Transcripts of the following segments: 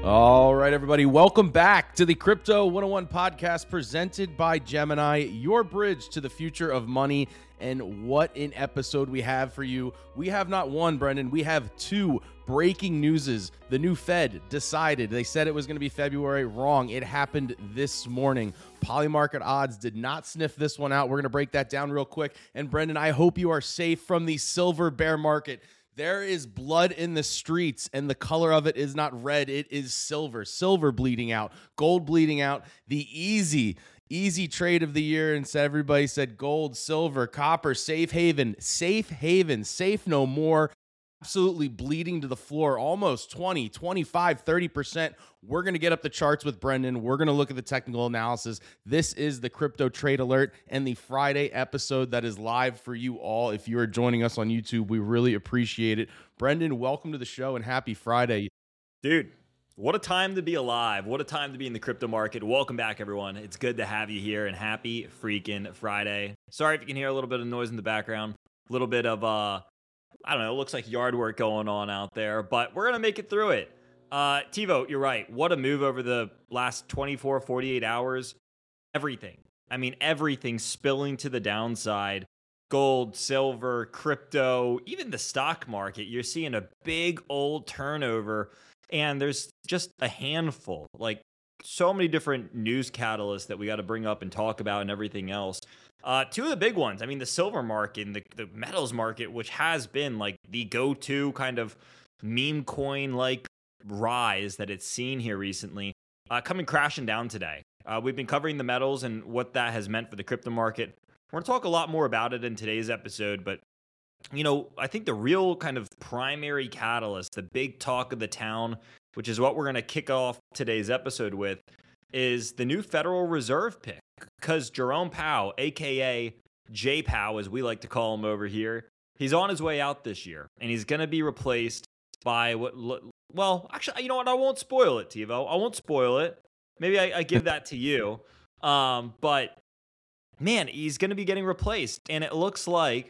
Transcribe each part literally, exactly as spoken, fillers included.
All right, everybody, welcome back to the Crypto one oh one podcast presented by Gemini, your bridge to the future of money. And what an episode we have for you. We have not one, Brendan, we have two breaking newses. The new Fed decided, they said it was going to be February. Wrong. It happened this morning. Polymarket odds did not sniff this one out. We're going to break that down real quick. And Brendan, I hope you are safe from the silver bear market. There is blood in the streets, and the color of it is not red. It is silver. Silver bleeding out, gold bleeding out. The easy, easy trade of the year. And so everybody said gold, silver, copper, safe haven, safe haven, safe no more. Absolutely bleeding to the floor, almost twenty, twenty-five, thirty percent. We're going to get up the charts with Brendan. We're going to look at the technical analysis. This is the Crypto Trade Alert and the Friday episode that is live for you all. If you are joining us on YouTube, we really appreciate it. Brendan, welcome to the show and happy Friday. Dude, what a time to be alive. What a time to be in the crypto market. Welcome back, everyone. It's good to have you here, and happy freaking Friday. Sorry if you can hear a little bit of noise in the background, a little bit of, uh, I don't know, it looks like yard work going on out there, but we're going to make it through it. Uh, Tivo, you're right. What a move over the last twenty-four, forty-eight hours. Everything. I mean, everything spilling to the downside. Gold, silver, crypto, even the stock market. You're seeing a big old turnover, and there's just a handful, like so many different news catalysts that we got to bring up and talk about and everything else. Uh, two of the big ones, I mean, the silver market and the, the metals market, which has been like the go-to kind of meme coin-like rise that it's seen here recently, uh, coming crashing down today. Uh, we've been covering the metals and what that has meant for the crypto market. We're going to talk a lot more about it in today's episode, but, you know, I think the real kind of primary catalyst, the big talk of the town, which is what we're going to kick off today's episode with, is the new Federal Reserve pick. Because Jerome Powell, a k a. J Powell, as we like to call him over here, he's on his way out this year, and he's going to be replaced by what, well, actually, you know what? I won't spoil it, Tivo. I won't spoil it. Maybe I, I give that to you. Um, but, man, he's going to be getting replaced, and it looks like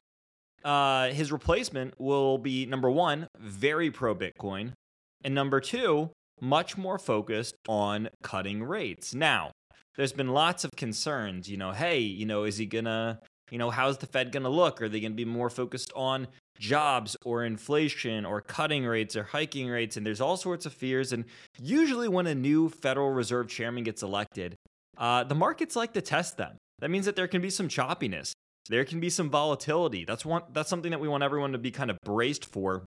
uh, his replacement will be, number one, very pro-Bitcoin, and number two, much more focused on cutting rates. Now, there's been lots of concerns, you know, hey, you know, is he gonna, you know, how's the Fed gonna look? Are they gonna be more focused on jobs or inflation or cutting rates or hiking rates? And there's all sorts of fears. And usually when a new Federal Reserve chairman gets elected, uh, the markets like to test them. That means that there can be some choppiness. There can be some volatility. That's one, that's something that we want everyone to be kind of braced for.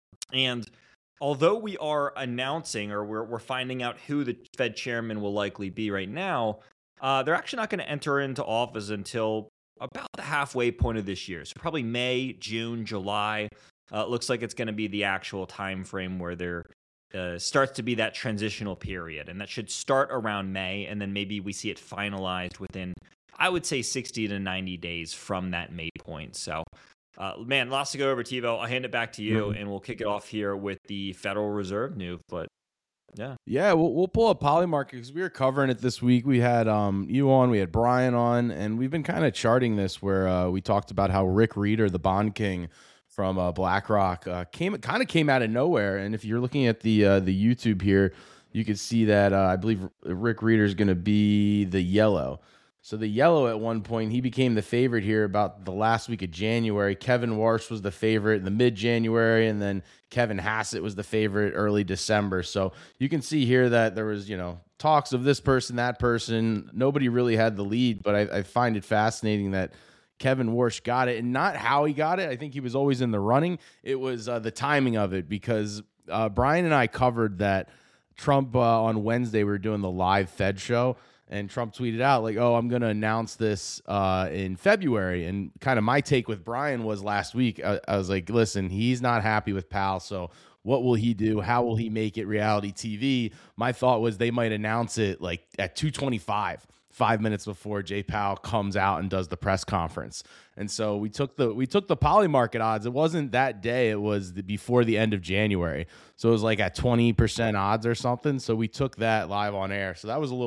And although we are announcing, or we're, we're finding out who the Fed chairman will likely be right now, uh, they're actually not going to enter into office until about the halfway point of this year. So probably May, June, July. Uh, it looks like it's going to be the actual time frame where there uh, starts to be that transitional period. And that should start around May, and then maybe we see it finalized within, I would say, sixty to ninety days from that May point. So Uh, man, lots to go over, Tivo. I'll hand it back to you, mm-hmm. and we'll kick it off here with the Federal Reserve new. But yeah, yeah, we'll we'll pull up Polymarket because we were covering it this week. We had um you on, we had Brian on, and we've been kind of charting this where uh, we talked about how Rick Reeder, the bond king from uh, BlackRock, uh, came kind of came out of nowhere. And if you're looking at the uh, the YouTube here, you can see that uh, I believe Rick Reeder is going to be the yellow. So the yellow at one point, he became the favorite here about the last week of January. Kevin Warsh was the favorite in the mid-January, and then Kevin Hassett was the favorite early December. So you can see here that there was, you know, talks of this person, that person. Nobody really had the lead, but I, I find it fascinating that Kevin Warsh got it, and not how he got it. I think he was always in the running. It was uh, the timing of it, because uh, Brian and I covered that Trump uh, on Wednesday, we were doing the live Fed show, and Trump tweeted out like, oh, I'm going to announce this uh, in February. And kind of my take with Brian was last week, I, I was like, listen, he's not happy with Powell. So what will he do? How will he make it reality T V? My thought was they might announce it like at two twenty-five, five minutes before Jay Powell comes out and does the press conference. And so we took the we took the Polymarket odds. It wasn't that day. It was the, before the end of January. So it was like at twenty percent odds or something. So we took that live on air. So that was a little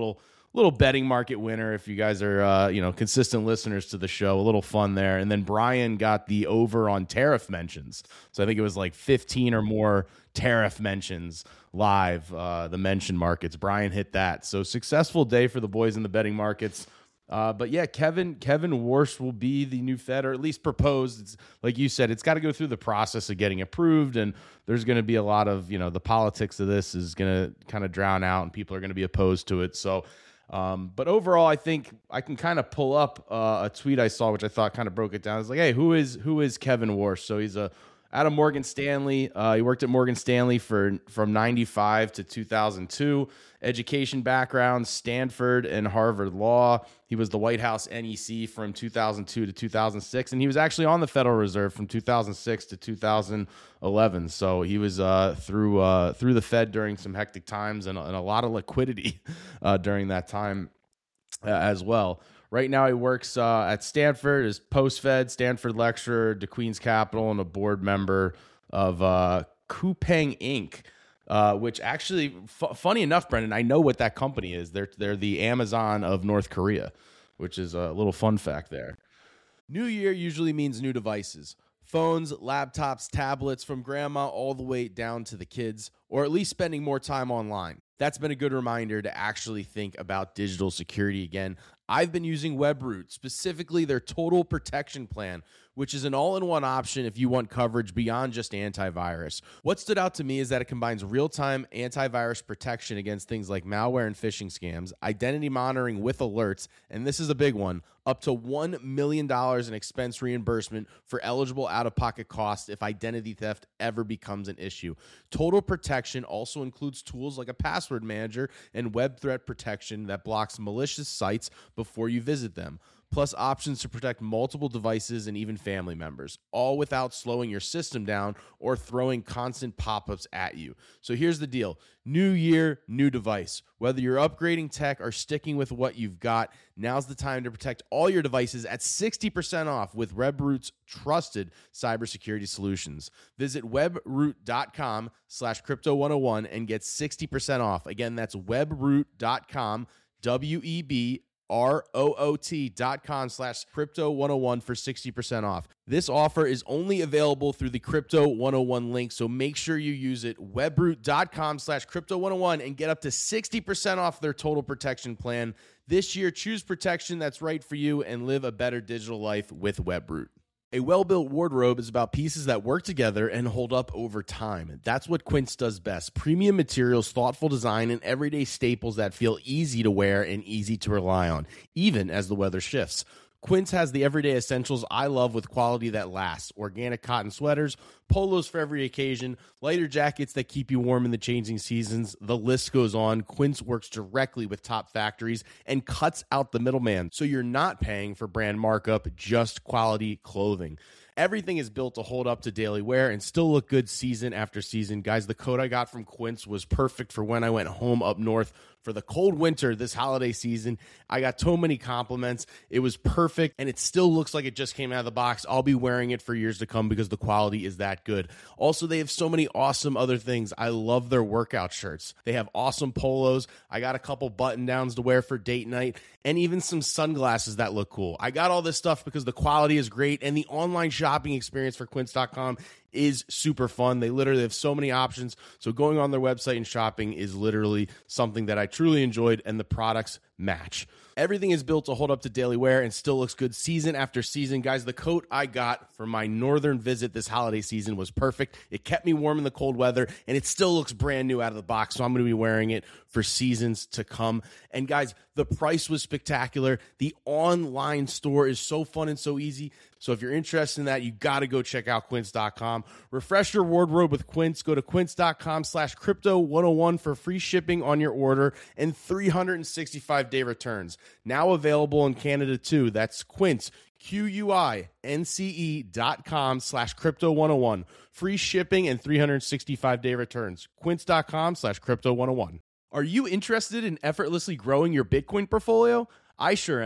little betting market winner if you guys are uh, you know consistent listeners to the show. A little fun there. And then Brian got the over on tariff mentions. So I think it was like fifteen or more tariff mentions live, uh, the mention markets. Brian hit that. So successful day for the boys in the betting markets. Uh, but yeah, Kevin Kevin Warsh will be the new Fed, or at least proposed. It's, like you said, it's got to go through the process of getting approved, and there's going to be a lot of, you know, the politics of this is going to kind of drown out, and people are going to be opposed to it. So, um, but overall, I think I can kind of pull up uh, a tweet I saw, which I thought kind of broke it down. It's like, hey, who is who is Kevin Warsh? So he's a out of Morgan Stanley. Uh, he worked at Morgan Stanley for from ninety-five to two thousand two. Education background, Stanford and Harvard Law. He was the White House N E C from two thousand two to two thousand six, and he was actually on the Federal Reserve from two thousand six to two thousand eleven. So he was uh, through uh, through the Fed during some hectic times and, and a lot of liquidity uh, during that time uh, as well. Right now, he works uh, at Stanford as post-Fed, Stanford lecturer, DeQueen's Capital, and a board member of uh, Coupang Incorporated. Uh, which actually, f- funny enough, Brendan, I know what that company is. They're they're the Amazon of North Korea, which is a little fun fact there. New year usually means new devices. Phones, laptops, tablets, from grandma all the way down to the kids, or at least spending more time online. That's been a good reminder to actually think about digital security again. I've been using Webroot, specifically their Total Protection Plan, which is an all-in-one option if you want coverage beyond just antivirus. What stood out to me is that it combines real-time antivirus protection against things like malware and phishing scams, identity monitoring with alerts, and this is a big one, up to one million dollars in expense reimbursement for eligible out-of-pocket costs if identity theft ever becomes an issue. Total Protection also includes tools like a password manager and web threat protection that blocks malicious sites before you visit them, plus options to protect multiple devices and even family members, all without slowing your system down or throwing constant pop-ups at you. So here's the deal. New year, new device. Whether you're upgrading tech or sticking with what you've got, now's the time to protect all your devices at sixty percent off with Webroot's trusted cybersecurity solutions. Visit webroot.com slash crypto 101 and get sixty percent off. Again, that's webroot.com, W E B R O O T dot com slash crypto 101 for sixty percent off. This offer is only available through the Crypto one oh one link, so make sure you use it. Webroot.com slash crypto 101 and get up to sixty percent off their Total Protection Plan. This year, choose protection that's right for you and live a better digital life with Webroot. A well-built wardrobe is about pieces that work together and hold up over time. That's what Quince does best. Premium materials, thoughtful design, and everyday staples that feel easy to wear and easy to rely on, even as the weather shifts. Quince has the everyday essentials I love with quality that lasts. Organic cotton sweaters, polos for every occasion, lighter jackets that keep you warm in the changing seasons. The list goes on. Quince works directly with top factories and cuts out the middleman, so you're not paying for brand markup, just quality clothing. Everything is built to hold up to daily wear and still look good season after season. Guys, the coat I got from Quince was perfect for when I went home up north for the cold winter this holiday season. I got so many compliments. It was perfect, and it still looks like it just came out of the box. I'll be wearing it for years to come because the quality is that good. Also, they have so many awesome other things. I love their workout shirts. They have awesome polos. I got a couple button-downs to wear for date night, and even some sunglasses that look cool. I got all this stuff because the quality is great, and the online shopping experience for quince dot com is super fun. They literally have so many options. So going on their website and shopping is literally something that I truly enjoyed, and the products match. Everything is built to hold up to daily wear and still looks good season after season. Guys, the coat I got for my northern visit this holiday season was perfect. It kept me warm in the cold weather, and it still looks brand new out of the box, so I'm going to be wearing it for seasons to come. And guys, the price was spectacular. The online store is so fun and so easy. So if you're interested in that, you got to go check out quince dot com. Refresh your wardrobe with Quince. Go to quince dot com slash crypto one oh one for free shipping on your order and three hundred sixty-five day returns. Now available in Canada too. That's Quince, Q U I N C E dot com slash crypto one oh one. Free shipping and three hundred sixty-five day returns. Quince dot com slash crypto one oh one. Are you interested in effortlessly growing your Bitcoin portfolio? I sure am.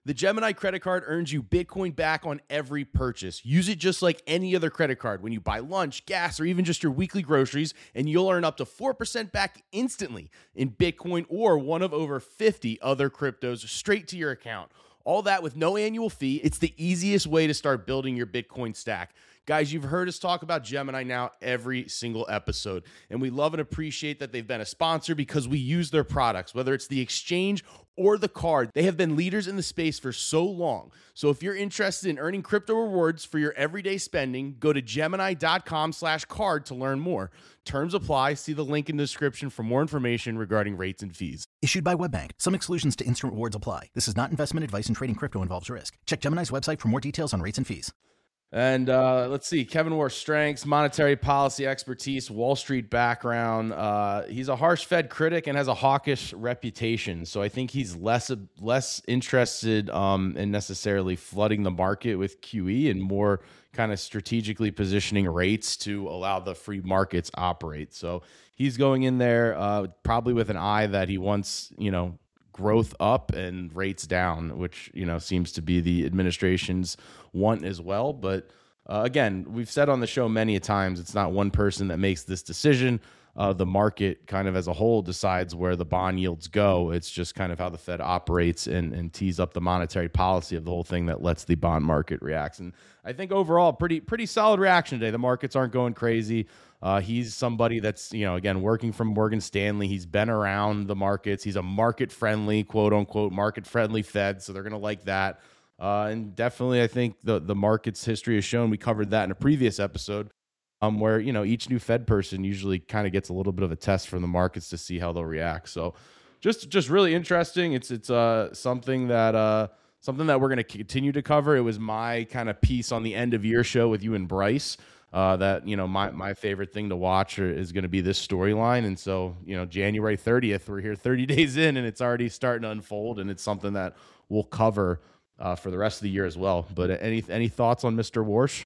The Gemini credit card earns you Bitcoin back on every purchase. Use it just like any other credit card when you buy lunch, gas, or even just your weekly groceries, and you'll earn up to four percent back instantly in Bitcoin or one of over fifty other cryptos straight to your account. All that with no annual fee. It's the easiest way to start building your Bitcoin stack. Guys, you've heard us talk about Gemini now every single episode, and we love and appreciate that they've been a sponsor because we use their products, whether it's the exchange or the card. They have been leaders in the space for so long. So if you're interested in earning crypto rewards for your everyday spending, go to Gemini.com slash card to learn more. Terms apply. See the link in the description for more information regarding rates and fees. Issued by WebBank. Some exclusions to instant rewards apply. This is not investment advice, and trading crypto involves risk. Check Gemini's website for more details on rates and fees. And uh, let's see, Kevin Warsh, strengths, monetary policy expertise, Wall Street background. Uh, he's a harsh Fed critic and has a hawkish reputation. So I think he's less less interested um, in necessarily flooding the market with Q E and more kind of strategically positioning rates to allow the free markets operate. So he's going in there uh, probably with an eye that he wants, you know, growth up and rates down, which, you know, seems to be the administration's want as well. But uh, again, we've said on the show many a times, it's not one person that makes this decision. Uh, the market kind of as a whole decides where the bond yields go. It's just kind of how the Fed operates and, and tees up the monetary policy of the whole thing that lets the bond market react. And I think overall, pretty pretty solid reaction today. The markets aren't going crazy. Uh, he's somebody that's, you know, again, working from Morgan Stanley. He's been around the markets. He's a market-friendly, quote-unquote, market-friendly Fed, so they're going to like that. Uh, and definitely, I think the the market's history has shown, we covered that in a previous episode, um, where, you know, each new Fed person usually kind of gets a little bit of a test from the markets to see how they'll react. So just just really interesting. It's it's uh, something that uh, something that we're going to continue to cover. It was my kind of piece on the end of year show with you and Bryce. Uh, that, you know, my, my favorite thing to watch is going to be this storyline. And so, you know, January thirtieth, we're here thirty days in and it's already starting to unfold, and it's something that we'll cover uh, for the rest of the year as well. But any any thoughts on Mister Warsh?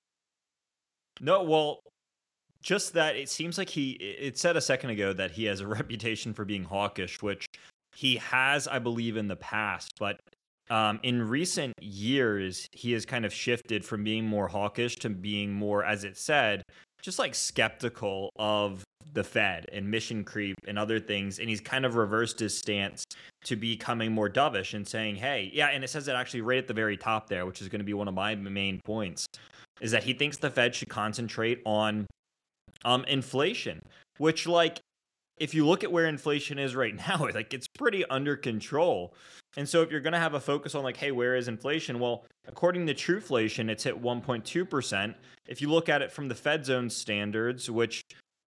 No, well, just that it seems like he, it said a second ago that he has a reputation for being hawkish, which he has, I believe, in the past. But Um, in recent years, he has kind of shifted from being more hawkish to being more, as it said, just like skeptical of the Fed and mission creep and other things. And he's kind of reversed his stance to becoming more dovish and saying, hey, yeah. And it says that actually right at the very top there, which is going to be one of my main points, is that he thinks the Fed should concentrate on um, inflation, which, like, if you look at where inflation is right now, like, it's pretty under control. And so if you're going to have a focus on, like, hey, where is inflation? Well, according to Trueflation, it's hit one point two percent. If you look at it from the Fed's own standards, which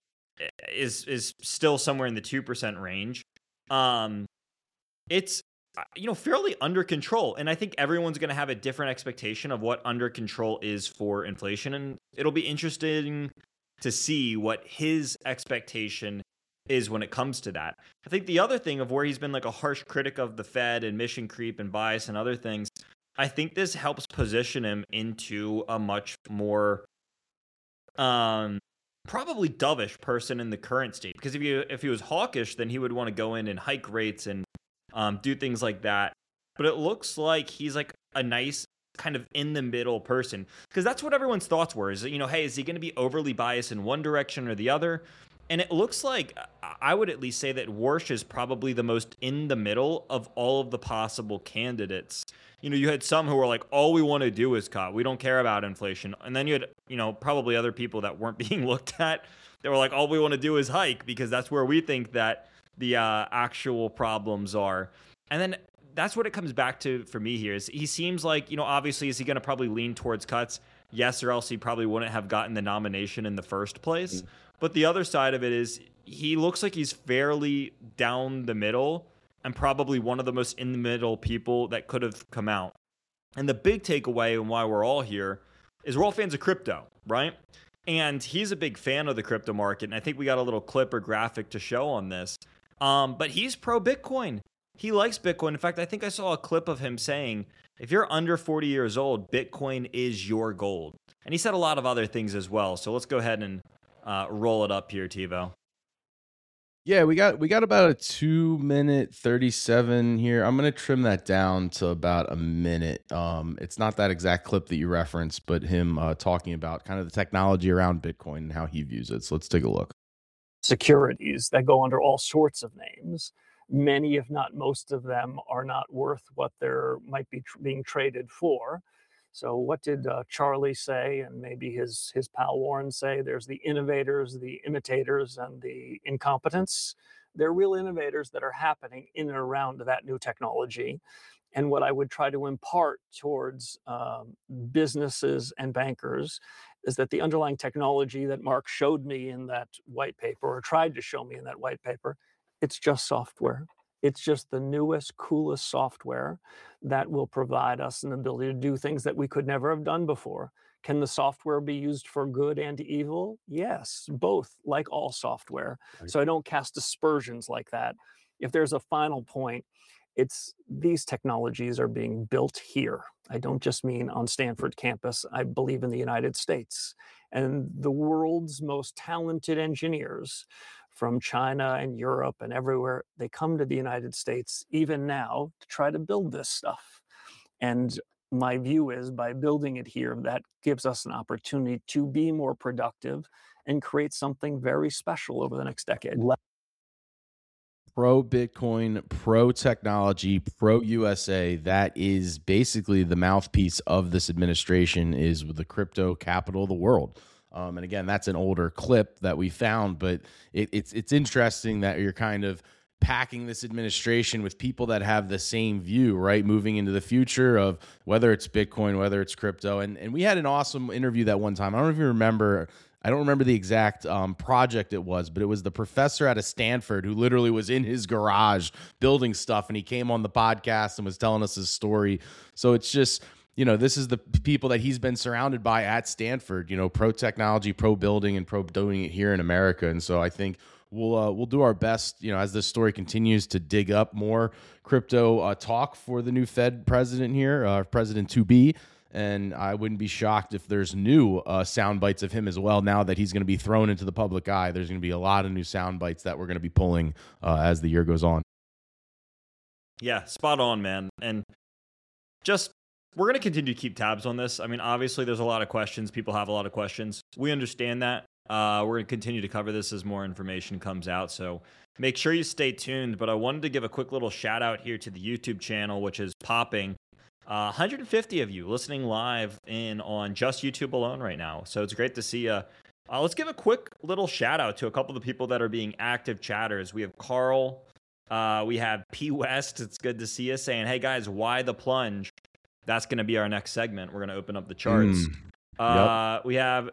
is is still somewhere in the two percent range, um, it's, you know, fairly under control. And I think everyone's going to have a different expectation of what under control is for inflation. And it'll be interesting to see what his expectation is when it comes to that. I think the other thing of where he's been like a harsh critic of the Fed and mission creep and bias and other things, I think this helps position him into a much more um probably dovish person in the current state. Because if you if he was hawkish, then he would want to go in and hike rates and um do things like that. But it looks like he's like a nice kind of in the middle person, because that's what everyone's thoughts were, is, you know, hey, is he going to be overly biased in one direction or the other? And it looks like, I would at least say that Warsh is probably the most in the middle of all of the possible candidates. You know, you had some who were like, all we want to do is cut. We don't care about inflation. And then you had, you know, probably other people that weren't being looked at. They were like, all we want to do is hike because that's where we think that the uh, actual problems are. And then that's what it comes back to for me here is he seems like, you know, obviously, is he going to probably lean towards cuts? Yes, or else he probably wouldn't have gotten the nomination in the first place. Mm-hmm. But the other side of it is he looks like he's fairly down the middle and probably one of the most in the middle people that could have come out. And the big takeaway and why we're all here is we're all fans of crypto, right? And he's a big fan of the crypto market. And I think we got a little clip or graphic to show on this. Um, but he's pro Bitcoin. He likes Bitcoin. In fact, I think I saw a clip of him saying, if you're under forty years old, Bitcoin is your gold. And he said a lot of other things as well. So let's go ahead and Uh, roll it up here, TiVo. Yeah, we got we got about a two minute thirty seven here. I'm gonna trim that down to about a minute. Um, it's not that exact clip that you referenced, but him uh, talking about kind of the technology around Bitcoin and how he views it. So let's take a look. Securities that go under all sorts of names. Many, if not most of them, are not worth what they're might be tr- being traded for. So what did uh, Charlie say, and maybe his his pal Warren say? There's the innovators, the imitators, and the incompetents. They're real innovators that are happening in and around that new technology. And what I would try to impart towards um, businesses and bankers is that the underlying technology that Mark showed me in that white paper, or tried to show me in that white paper, it's just software. It's just the newest, coolest software that will provide us an ability to do things that we could never have done before. Can the software be used for good and evil? Yes, both, like all software. So I don't cast aspersions like that. If there's a final point, it's these technologies are being built here. I don't just mean on Stanford campus. I believe in the United States. And the world's most talented engineers from China and Europe and everywhere, they come to the United States even now to try to build this stuff. And my view is by building it here, that gives us an opportunity to be more productive and create something very special over the next decade. Pro Bitcoin, pro technology, pro U S A. That is basically the mouthpiece of this administration, is the crypto capital of the world. Um, and again, that's an older clip that we found, but it, it's it's interesting that you're kind of packing this administration with people that have the same view, right? Moving into the future of whether it's Bitcoin, whether it's crypto. And and we had an awesome interview that one time. I don't know if you remember. I don't remember the exact um, project it was, but it was the professor out of Stanford who literally was in his garage building stuff, and he came on the podcast and was telling us his story. So it's just, you know, this is the people that he's been surrounded by at Stanford, you know, pro technology, pro building, and pro doing it here in America. And so I think we'll uh, we'll do our best, you know, as this story continues to dig up more crypto uh, talk for the new Fed president here, uh, president to be. And I wouldn't be shocked if there's new uh, sound bites of him as well. Now that he's going to be thrown into the public eye, there's going to be a lot of new sound bites that we're going to be pulling uh, as the year goes on. Yeah, spot on, man. And just, we're going to continue to keep tabs on this. I mean, obviously, there's a lot of questions. People have a lot of questions. We understand that. Uh, we're going to continue to cover this as more information comes out. So make sure you stay tuned. But I wanted to give a quick little shout out here to the YouTube channel, which is popping. Uh, one hundred fifty of you listening live in on just YouTube alone right now. So it's great to see you. Uh, let's give a quick little shout out to a couple of the people that are being active chatters. We have Carl. Uh, we have P West. It's good to see you saying, hey guys, why the plunge? That's going to be our next segment. We're going to open up the charts. Mm, uh, yep. We have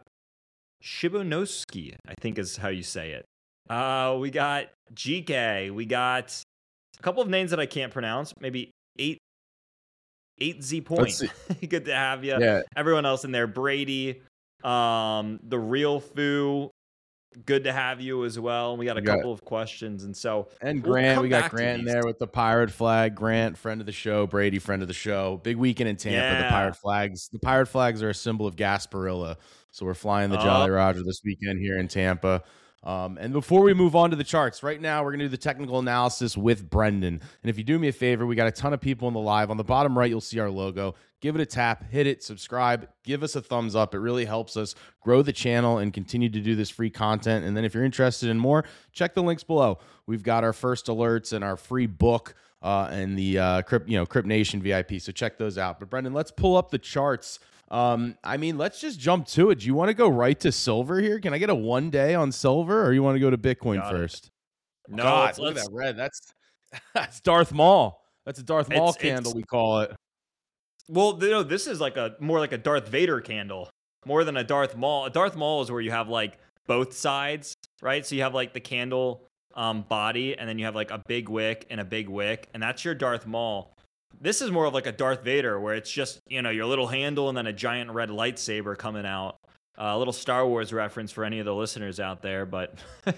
Shibunoski, I think is how you say it. Uh, we got G K. We got a couple of names that I can't pronounce. Maybe eight. eight Z Point. Good to have you. Yeah. Everyone else in there. Brady, um, the real Foo. Good to have you as well. We got a we couple got, of questions. And so And Grant, we'll we got Grant in there with the pirate flag. Grant, friend of the show. Brady, friend of the show. Big weekend in Tampa. Yeah. The pirate flags. The pirate flags are a symbol of Gasparilla. So we're flying the Jolly uh, Roger this weekend here in Tampa. Um, and before we move on to the charts, right now we're going to do the technical analysis with Brendan. And if you do me a favor, we got a ton of people in the live. On the bottom right, you'll see our logo. Give it a tap, hit it, subscribe, give us a thumbs up. It really helps us grow the channel and continue to do this free content. And then if you're interested in more, check the links below. We've got our first alerts and our free book uh, and the uh, Crypt, you know, Crypt Nation V I P. So check those out. But Brendan, let's pull up the charts. Um, I mean, let's just jump to it. Do you want to go right to silver here? Can I get a one day on silver, or you want to go to Bitcoin Got first? It. No, God, let's, look let's, at that red. That's that's Darth Maul. That's a Darth Maul it's, candle, it's, we call it. Well, you know, this is like a more like a Darth Vader candle, more than a Darth Maul. A Darth Maul is where you have like both sides, right? So you have like the candle um, body, and then you have like a big wick and a big wick, and that's your Darth Maul. This is more of like a Darth Vader, where it's just, you know, your little handle and then a giant red lightsaber coming out. Uh, a little Star Wars reference for any of the listeners out there, but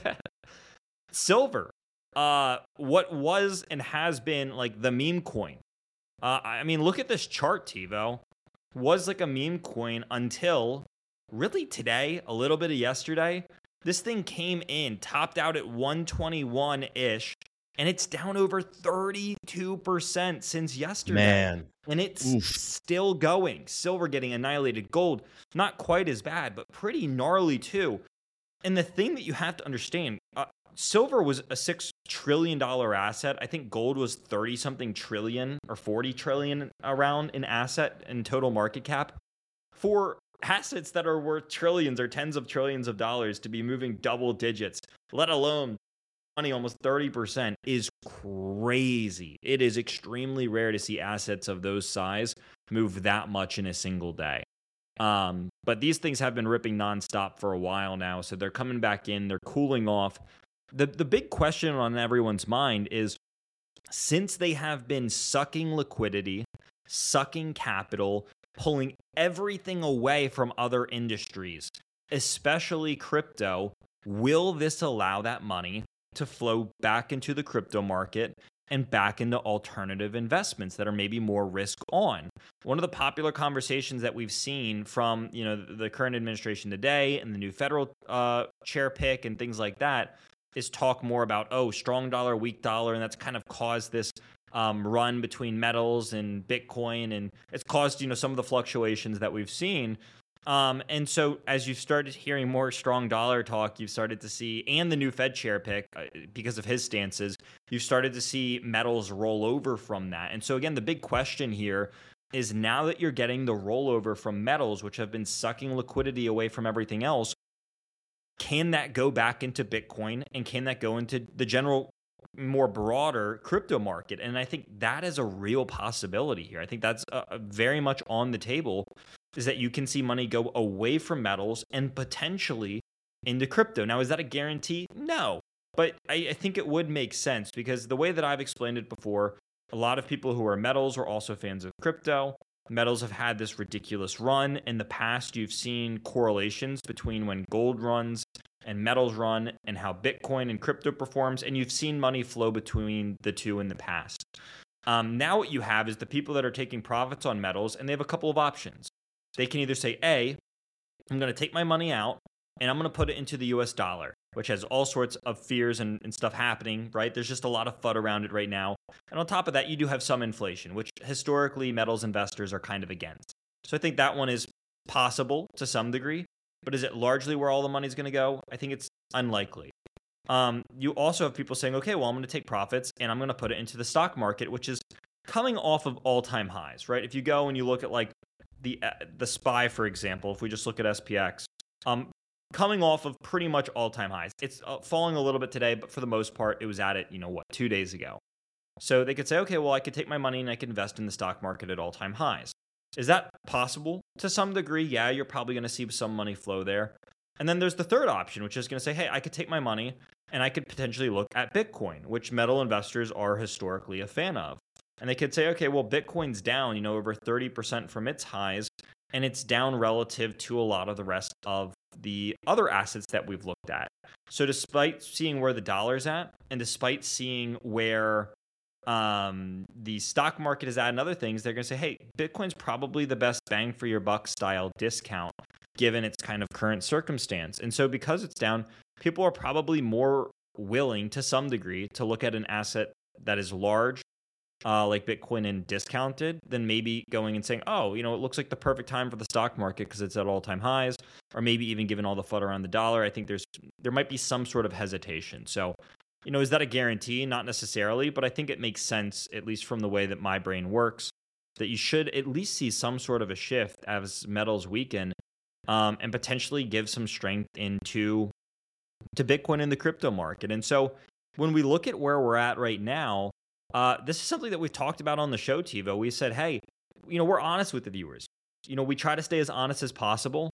silver. Uh, what was and has been like the meme coin. Uh, I mean, look at this chart, TiVo. Was like a meme coin until really today, a little bit of yesterday. This thing came in, topped out at one twenty-one-ish, and it's down over thirty-two percent since yesterday. Man. And it's Oof. still going. Silver getting annihilated. Gold, not quite as bad, but pretty gnarly too. And the thing that you have to understand, uh, silver was a six trillion dollars asset. I think gold was thirty something trillion or forty trillion around in asset and total market cap. For assets that are worth trillions or tens of trillions of dollars to be moving double digits, let alone money almost thirty percent, is crazy. It is extremely rare to see assets of those size move that much in a single day. Um, but these things have been ripping nonstop for a while now, so they're coming back in, they're cooling off. The the big question on everyone's mind is, since they have been sucking liquidity, sucking capital, pulling everything away from other industries, especially crypto, will this allow that money to flow back into the crypto market and back into alternative investments that are maybe more risk on? One of the popular conversations that we've seen from, you know, the current administration today and the new federal uh, chair pick and things like that is talk more about, oh, strong dollar, weak dollar, and that's kind of caused this um, run between metals and Bitcoin, and it's caused, you know, some of the fluctuations that we've seen. Um, and so as you've started hearing more strong dollar talk, you've started to see, and the new Fed chair pick, uh, because of his stances, you've started to see metals roll over from that. And so again, the big question here is, now that you're getting the rollover from metals, which have been sucking liquidity away from everything else, can that go back into Bitcoin, and can that go into the general, more broader crypto market? And I think that is a real possibility here. I think that's uh, very much on the table, is that you can see money go away from metals and potentially into crypto. Now, is that a guarantee? No, but I, I think it would make sense, because the way that I've explained it before, a lot of people who are metals are also fans of crypto. Metals have had this ridiculous run. In the past, you've seen correlations between when gold runs and metals run and how Bitcoin and crypto performs, and you've seen money flow between the two in the past. Um, now what you have is the people that are taking profits on metals, and they have a couple of options. They can either say, A, I'm going to take my money out and I'm going to put it into the U S dollar, which has all sorts of fears and, and stuff happening, right? There's just a lot of FUD around it right now. And on top of that, you do have some inflation, which historically metals investors are kind of against. So I think that one is possible to some degree, but is it largely where all the money is going to go? I think it's unlikely. Um, you also have people saying, okay, well, I'm going to take profits and I'm going to put it into the stock market, which is coming off of all-time highs, right? If you go and you look at like the uh, the S P Y, for example, if we just look at S P X, um, coming off of pretty much all-time highs. It's uh, falling a little bit today, but for the most part, it was at it, you know, what, two days ago. So they could say, okay, well, I could take my money and I could invest in the stock market at all-time highs. Is that possible? To some degree, yeah, you're probably going to see some money flow there. And then there's the third option, which is going to say, hey, I could take my money and I could potentially look at Bitcoin, which metal investors are historically a fan of. And they could say, okay, well, Bitcoin's down, you know, over thirty percent from its highs, and it's down relative to a lot of the rest of the other assets that we've looked at. So despite seeing where the dollar's at, and despite seeing where um, the stock market is at and other things, they're going to say, hey, Bitcoin's probably the best bang for your buck style discount, given its kind of current circumstance. And so because it's down, people are probably more willing to some degree to look at an asset that is large, uh, like Bitcoin, and discounted, than maybe going and saying, oh, you know, it looks like the perfect time for the stock market because it's at all-time highs, or maybe even given all the FUD around the dollar. I think there's there might be some sort of hesitation. So, you know, is that a guarantee? Not necessarily, but I think it makes sense, at least from the way that my brain works, that you should at least see some sort of a shift as metals weaken, um, and potentially give some strength into to Bitcoin in the crypto market. And so when we look at where we're at right now, uh, this is something that we've talked about on the show, TiVo. We said, hey, you know, we're honest with the viewers. You know, we try to stay as honest as possible.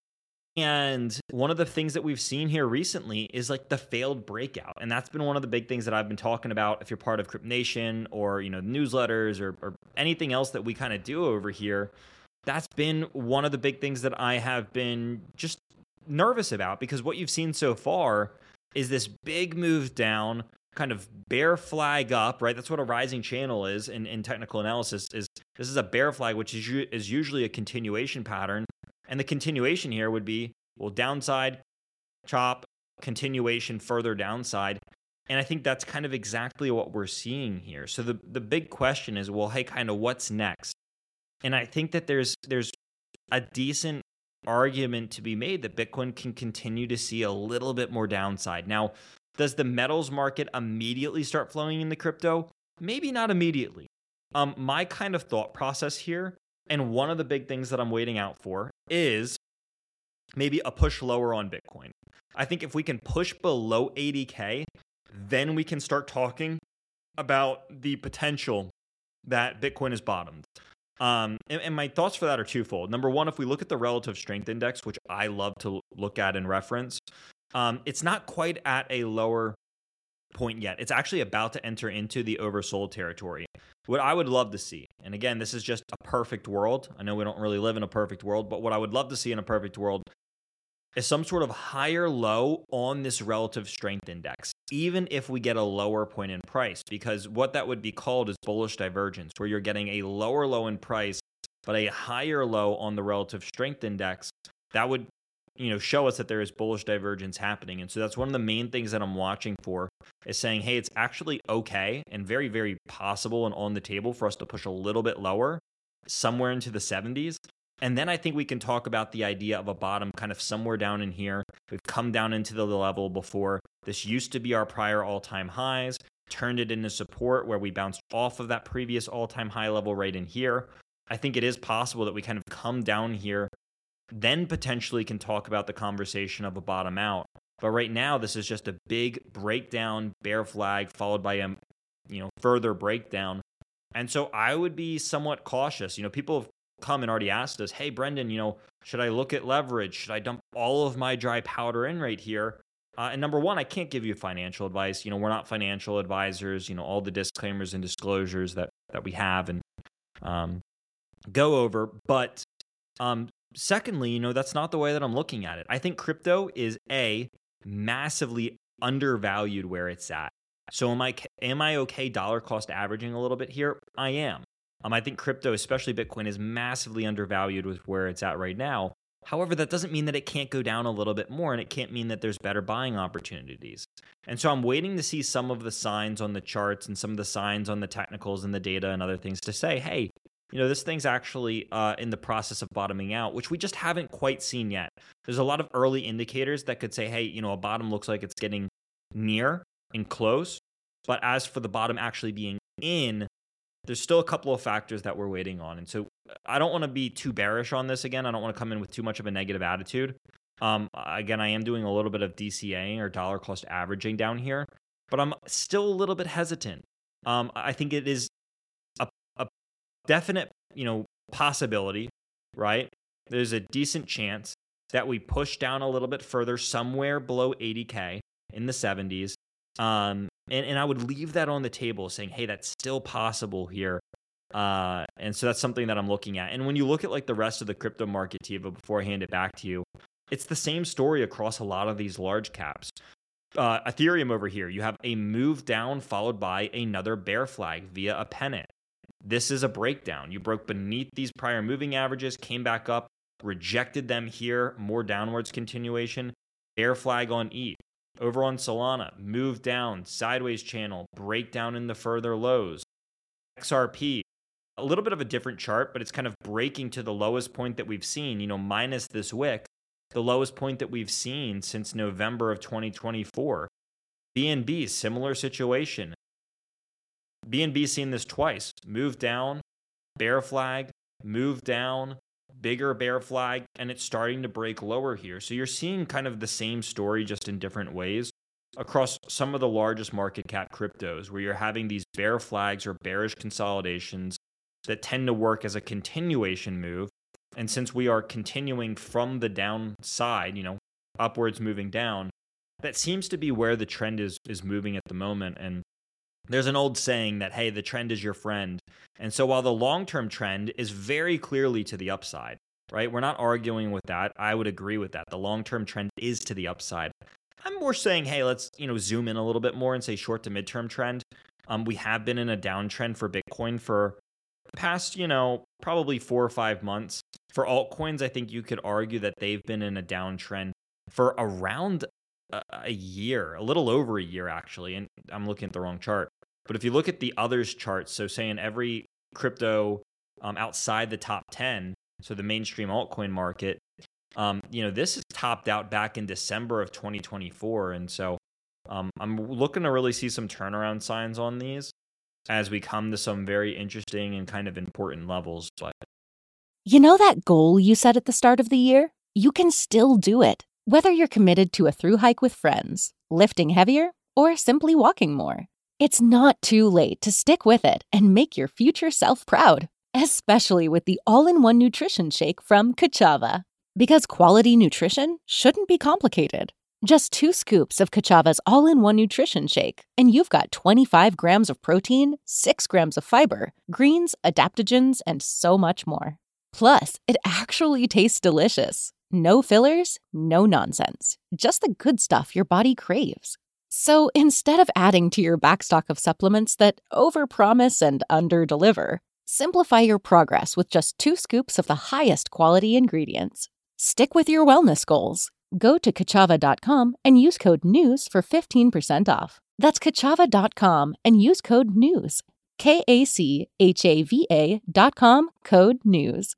And one of the things that we've seen here recently is like the failed breakout. And that's been one of the big things that I've been talking about. If you're part of Crypt Nation or, you know, newsletters or, or anything else that we kind of do over here, that's been one of the big things that I have been just nervous about, because what you've seen so far is this big move down, kind of bear flag up, right? That's what a rising channel is in, in technical analysis. Is this is a bear flag, which is, is usually a continuation pattern. And the continuation here would be, well, downside, chop, continuation further downside. And I think that's kind of exactly what we're seeing here. So the, the big question is, well, hey, kind of what's next? And I think that there's there's a decent argument to be made that Bitcoin can continue to see a little bit more downside. Now, does the metals market immediately start flowing into crypto? Maybe not immediately. Um, my kind of thought process here, and one of the big things that I'm waiting out for, is maybe a push lower on Bitcoin. I think if we can push below eighty K, then we can start talking about the potential that Bitcoin has bottomed. Um, and, and my thoughts for that are twofold. Number one, if we look at the relative strength index, which I love to look at and reference, um, it's not quite at a lower point yet. It's actually about to enter into the oversold territory. What I would love to see, and again, this is just a perfect world. I know we don't really live in a perfect world, but what I would love to see in a perfect world is some sort of higher low on this relative strength index, even if we get a lower point in price, because what that would be called is bullish divergence, where you're getting a lower low in price, but a higher low on the relative strength index. That would, you know, show us that there is bullish divergence happening. And so that's one of the main things that I'm watching for, is saying, hey, it's actually okay and very, very possible and on the table for us to push a little bit lower, somewhere into the seventies. And then I think we can talk about the idea of a bottom kind of somewhere down in here. We've come down into the level before. This used to be our prior all-time highs, turned it into support where we bounced off of that previous all-time high level right in here. I think it is possible that we kind of come down here, then potentially can talk about the conversation of a bottom out. But right now, this is just a big breakdown, bear flag, followed by a, you know, further breakdown. And so I would be somewhat cautious. You know, people have come and already asked us, hey, Brendan, you know, should I look at leverage? Should I dump all of my dry powder in right here? Uh, and number one, I can't give you financial advice. You know, we're not financial advisors, you know, all the disclaimers and disclosures that, that we have and um, go over. But um, secondly, you know, that's not the way that I'm looking at it. I think crypto is a massively undervalued where it's at. So am I, am I okay dollar cost averaging a little bit here? I am. Um, I think crypto, especially Bitcoin, is massively undervalued with where it's at right now. However, that doesn't mean that it can't go down a little bit more, and it can't mean that there's better buying opportunities. And so I'm waiting to see some of the signs on the charts and some of the signs on the technicals and the data and other things to say, hey, you know, this thing's actually uh, in the process of bottoming out, which we just haven't quite seen yet. There's a lot of early indicators that could say, hey, you know, a bottom looks like it's getting near and close. But as for the bottom actually being in, there's still a couple of factors that we're waiting on. And so I don't want to be too bearish on this again. I don't want to come in with too much of a negative attitude. Um, again, I am doing a little bit of DCAing or dollar cost averaging down here, but I'm still a little bit hesitant. Um, I think it is a, a definite, you know, possibility, right? There's a decent chance that we push down a little bit further, somewhere below eighty K in the seventies. Um, and, and I would leave that on the table saying, hey, that's still possible here. Uh, and so that's something that I'm looking at. And when you look at like the rest of the crypto market, Tiva, before I hand it back to you, it's the same story across a lot of these large caps. Uh, Ethereum over here, you have a move down followed by another bear flag via a pennant. This is a breakdown. You broke beneath these prior moving averages, came back up, rejected them here, more downwards continuation, bear flag on E T H. Over on Solana, move down, sideways channel, breakdown in the further lows. X R P, a little bit of a different chart, but it's kind of breaking to the lowest point that we've seen, you know, minus this wick, the lowest point that we've seen since November of twenty twenty-four. B N B, similar situation. B N B seen this twice. Move down, bear flag, move down, bigger bear flag, and it's starting to break lower here. So you're seeing kind of the same story just in different ways across some of the largest market cap cryptos, where you're having these bear flags or bearish consolidations that tend to work as a continuation move. And since we are continuing from the downside, you know, upwards moving down, that seems to be where the trend is is moving at the moment. And there's an old saying that, hey, the trend is your friend. And so while the long-term trend is very clearly to the upside, right? We're not arguing with that. I would agree with that. The long-term trend is to the upside. I'm more saying, hey, let's, you know, zoom in a little bit more and say short to midterm trend. Um, we have been in a downtrend for Bitcoin for the past, you know, probably four or five months. For altcoins, I think you could argue that they've been in a downtrend for around a, a year, a little over a year actually, and I'm looking at the wrong chart. But if you look at the others charts, so saying every crypto um, outside the top ten, so the mainstream altcoin market, um, you know, this is topped out back in December of twenty twenty-four. And so um, I'm looking to really see some turnaround signs on these as we come to some very interesting and kind of important levels. But You know that goal you set at the start of the year? You can still do it, whether you're committed to a through hike with friends, lifting heavier, or simply walking more. It's not too late to stick with it and make your future self proud, especially with the all-in-one nutrition shake from Kachava. Because quality nutrition shouldn't be complicated. Just two scoops of Kachava's all-in-one nutrition shake, and you've got twenty-five grams of protein, six grams of fiber, greens, adaptogens, and so much more. Plus, it actually tastes delicious. No fillers, no nonsense. Just the good stuff your body craves. So instead of adding to your backstock of supplements that overpromise and underdeliver, simplify your progress with just two scoops of the highest quality ingredients. Stick with your wellness goals. Go to kachava dot com and use code NEWS for fifteen percent off. That's kachava dot com and use code NEWS. K A C H A V A dot com, code NEWS.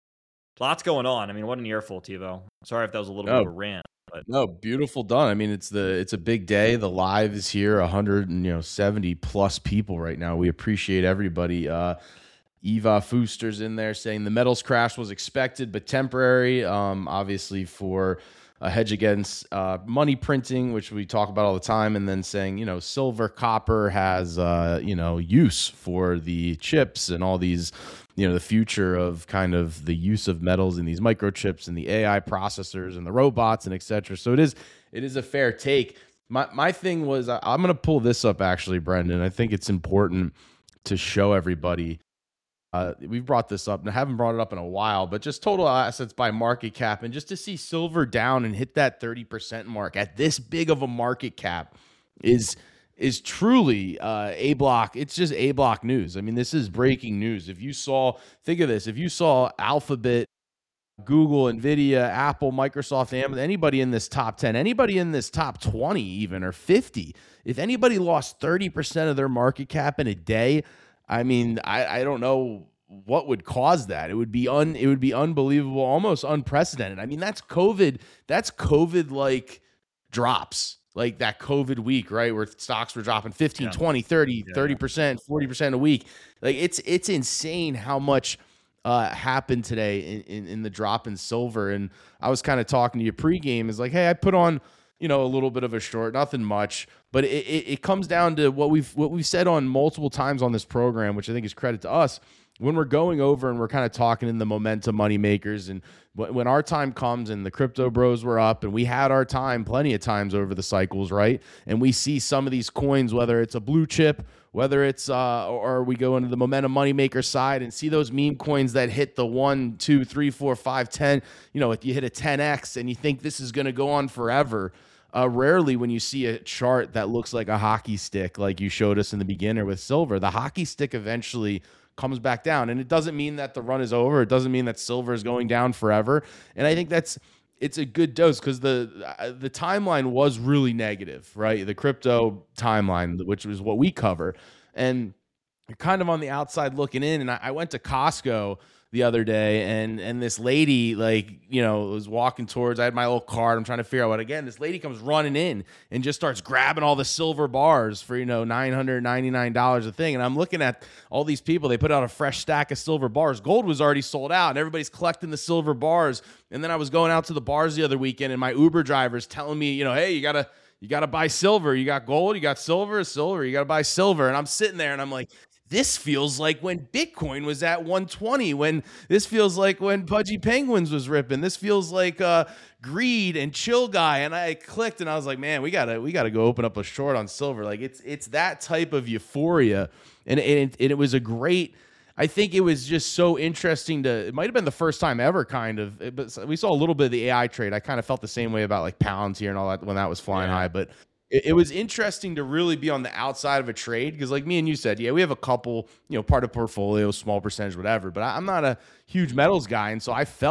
lots going on. I mean, what an earful, TiVo. Sorry if that was a little No. bit of a rant. But No, beautiful done. I mean, it's the it's a big day. The live is here, one hundred and you know seventy plus people right now. We appreciate everybody. Uh, Eva Fooster's in there saying the metals crash was expected but temporary. Um, obviously for a hedge against uh, money printing, which we talk about all the time, and then saying you know silver, copper has uh, you know use for the chips and all these. You know, the future of kind of the use of metals in these microchips and the A I processors and the robots and et cetera. So it is, it is a fair take. My, my thing was, I, I'm going to pull this up actually, Brendan. I think it's important to show everybody. Uh, we've brought this up and I haven't brought it up in a while, but just total assets by market cap and just to see silver down and hit that thirty percent mark at this big of a market cap is is truly uh, A block. It's just A block news. I mean, this is breaking news. If you saw, think of this, if you saw Alphabet, Google, NVIDIA, Apple, Microsoft, Amazon, anybody in this top ten, anybody in this top twenty even, or fifty, if anybody lost thirty percent of their market cap in a day, I mean, I, I don't know what would cause that. It would be un, it would be unbelievable, almost unprecedented. I mean, that's COVID, that's COVID-like drops. Like that COVID week, right? Where stocks were dropping fifteen, Yeah. twenty, thirty, Yeah. thirty percent, forty percent a week. Like it's, it's insane how much uh, happened today in, in, in the drop in silver. And I was kind of talking to you pregame is like, hey, I put on, you know, a little bit of a short, nothing much, but it, it, it comes down to what we've, what we've said on multiple times on this program, which I think is credit to us. When we're going over and we're kind of talking in the momentum money makers and when our time comes and the crypto bros were up and we had our time plenty of times over the cycles, right? And we see some of these coins, whether it's a blue chip, whether it's, uh, or we go into the momentum money maker side and see those meme coins that hit the one, two, three, four, five, ten, you know, if you hit a ten X and you think this is going to go on forever. Uh, rarely when you see a chart that looks like a hockey stick, like you showed us in the beginner with silver, the hockey stick eventually comes back down. And it doesn't mean that the run is over. It doesn't mean that silver is going down forever. And I think that's, it's a good dose because the, uh, the timeline was really negative, right? The crypto timeline, which was what we cover. And you're kind of on the outside looking in. And I, I went to Costco the other day and, and this lady, like, you know, was walking towards, I had my little card. I'm trying to figure out what, again, this lady comes running in and just starts grabbing all the silver bars for, you know, nine hundred ninety-nine dollars a thing. And I'm looking at all these people, they put out a fresh stack of silver bars. Gold was already sold out and everybody's collecting the silver bars. And then I was going out to the bars the other weekend and my Uber driver's telling me, you know, hey, you gotta, you gotta buy silver. You got gold, you got silver, silver, you gotta buy silver. And I'm sitting there and I'm like, this feels like when Bitcoin was at one twenty, when this feels like when Pudgy Penguins was ripping. This feels like uh, greed and chill guy. And I clicked and I was like, man, we gotta we gotta go open up a short on silver. Like it's it's that type of euphoria. And, and, it, and it was a great, I think it was just so interesting to, it might have been the first time ever kind of, but we saw a little bit of the A I trade. I kind of felt the same way about like pounds here and all that when that was flying Yeah. high. But it, it was interesting to really be on the outside of a trade because like me and you said, yeah, we have a couple, you know, part of portfolio, small percentage, whatever, but I, I'm not a huge metals guy. And so I felt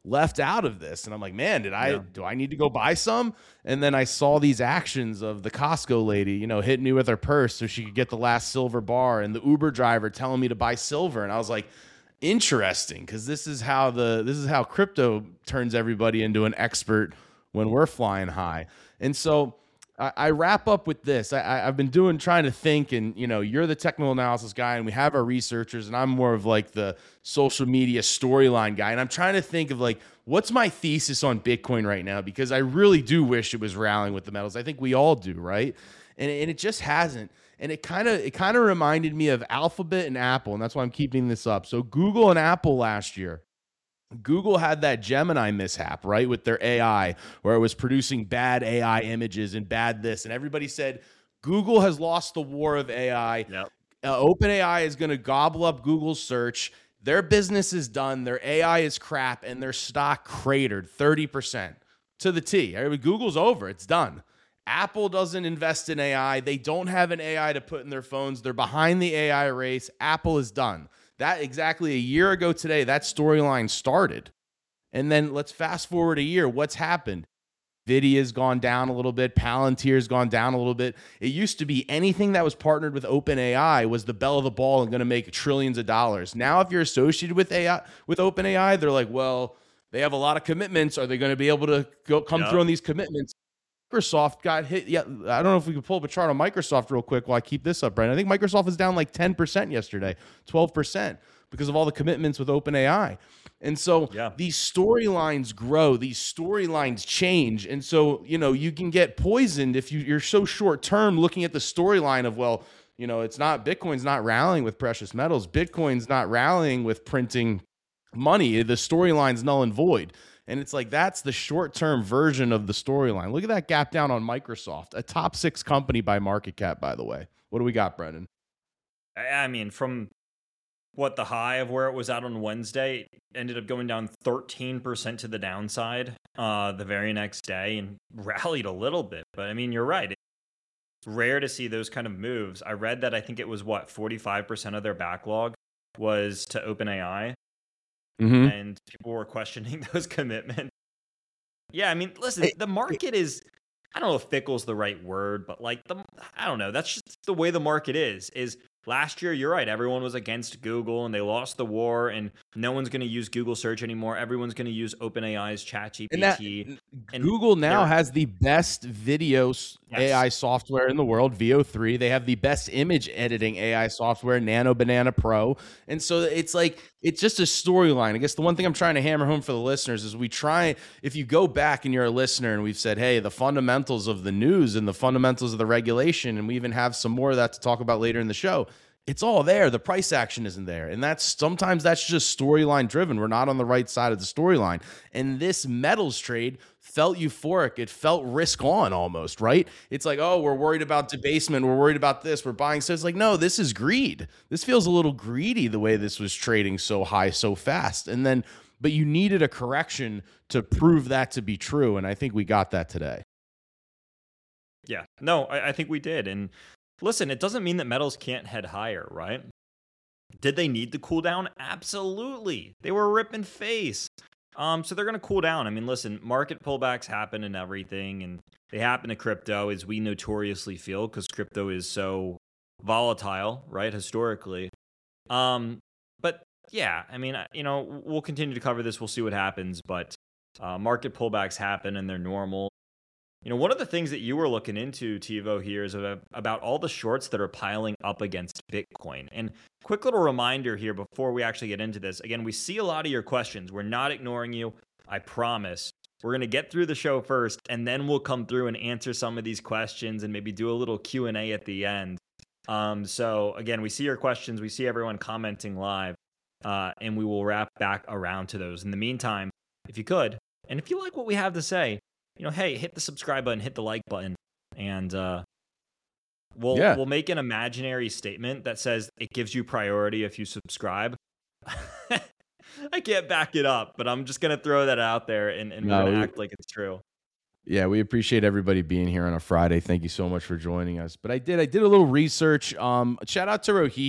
left out of this. And I'm like, man, did I, Yeah. do I need to go buy some? And then I saw these actions of the Costco lady, you know, hitting me with her purse so she could get the last silver bar, and the Uber driver telling me to buy silver. And I was like, interesting, because this is how the, this is how crypto turns everybody into an expert when we're flying high. And so I, I wrap up with this. I, I, I've been doing, trying to think, and, you know, you're the technical analysis guy and we have our researchers, and I'm more of like the social media storyline guy. And I'm trying to think of like, what's my thesis on Bitcoin right now? Because I really do wish it was rallying with the metals. I think we all do, right? And, and it just hasn't. And it kind of, it kind of reminded me of Alphabet and Apple. And that's why I'm keeping this up. So Google and Apple last year, Google had that Gemini mishap, right, with their A I, where it was producing bad A I images and bad this. And everybody said, Google has lost the war of A I. Yep. Uh, OpenAI is going to gobble up Google's search. Their business is done. Their A I is crap, and their stock cratered thirty percent to the T. I mean, Google's over. It's done. Apple doesn't invest in A I. They don't have an A I to put in their phones. They're behind the A I race. Apple is done. That exactly a year ago today, that storyline started. And then let's fast forward a year. What's happened? NVIDIA's gone down a little bit. Palantir's gone down a little bit. It used to be anything that was partnered with OpenAI was the belle of the ball and going to make trillions of dollars. Now, if you're associated with A I, with OpenAI, they're like, well, they have a lot of commitments. Are they going to be able to go come Yep. through on these commitments? Microsoft got hit. Yeah, I don't know if we can pull up a chart on Microsoft real quick while I keep this up, Brandon. I think Microsoft is down like ten percent yesterday, twelve percent, because of all the commitments with OpenAI. And so Yeah. these storylines grow, these storylines change. And so, you know, you can get poisoned if you, you're so short term looking at the storyline of, well, you know, it's not, Bitcoin's not rallying with precious metals. Bitcoin's not rallying with printing money. The storyline's null and void. And it's like, that's the short-term version of the storyline. Look at that gap down on Microsoft, a top six company by market cap, by the way. What do we got, Brendan? I I mean, from what the high of where it was at on Wednesday ended up going down thirteen percent to the downside uh, the very next day and rallied a little bit. But I mean, you're right. It's rare to see those kind of moves. I read that I think it was what, forty-five percent of their backlog was to OpenAI. Mm-hmm. And people were questioning those commitments. Yeah, I mean, listen, Hey, the market is, I don't know if fickle's the right word, but like, the I don't know, that's just the way the market is, is last year, you're right, everyone was against Google and they lost the war and no one's going to use Google search anymore. Everyone's going to use OpenAI's ChatGPT. And that, And Google now they're- has the best video s- Yes. A I software in the world, V O three. They have the best image editing A I software, Nano Banana Pro. And so it's like, it's just a storyline. I guess the one thing I'm trying to hammer home for the listeners is we try, if you go back and you're a listener and we've said, hey, the fundamentals of the news and the fundamentals of the regulation, and we even have some more of that to talk about later in the show. It's all there. The price action isn't there. And that's sometimes that's just storyline driven. We're not on the right side of the storyline. And this metals trade felt euphoric. It felt risk on almost, right? It's like, oh, we're worried about debasement. We're worried about this. We're buying. So it's like, no, this is greed. This feels a little greedy the way this was trading so high, so fast. And then, but you needed a correction to prove that to be true. And I think we got that today. Yeah, no, I, I think we did. And listen, it doesn't mean that metals can't head higher, right? Did they need to cool down? Absolutely. They were ripping face. Um, so they're going to cool down. I mean, listen, market pullbacks happen and everything, and they happen to crypto, as we notoriously feel, because crypto is so volatile, right, historically. Um, but yeah, I mean, you know, we'll continue to cover this. We'll see what happens, but uh, market pullbacks happen and they're normal. You know, one of the things that you were looking into, TiVo, here is about, about all the shorts that are piling up against Bitcoin. And quick little reminder here before we actually get into this. Again, we see a lot of your questions. We're not ignoring you. I promise. We're going to get through the show first, and then we'll come through and answer some of these questions and maybe do a little Q and A at the end. Um, so, again, we see your questions. We see everyone commenting live, uh, and we will wrap back around to those. In the meantime, if you could, and if you like what we have to say, you know, hey, hit the subscribe button, hit the like button, and uh, we'll Yeah. we'll make an imaginary statement that says it gives you priority if you subscribe. I can't back it up, but I'm just gonna throw that out there, and, and No, we're gonna we- act like it's true. Yeah, we appreciate everybody being here on a Friday. Thank you so much for joining us. But I did, I did a little research. Um, shout out to Rohit.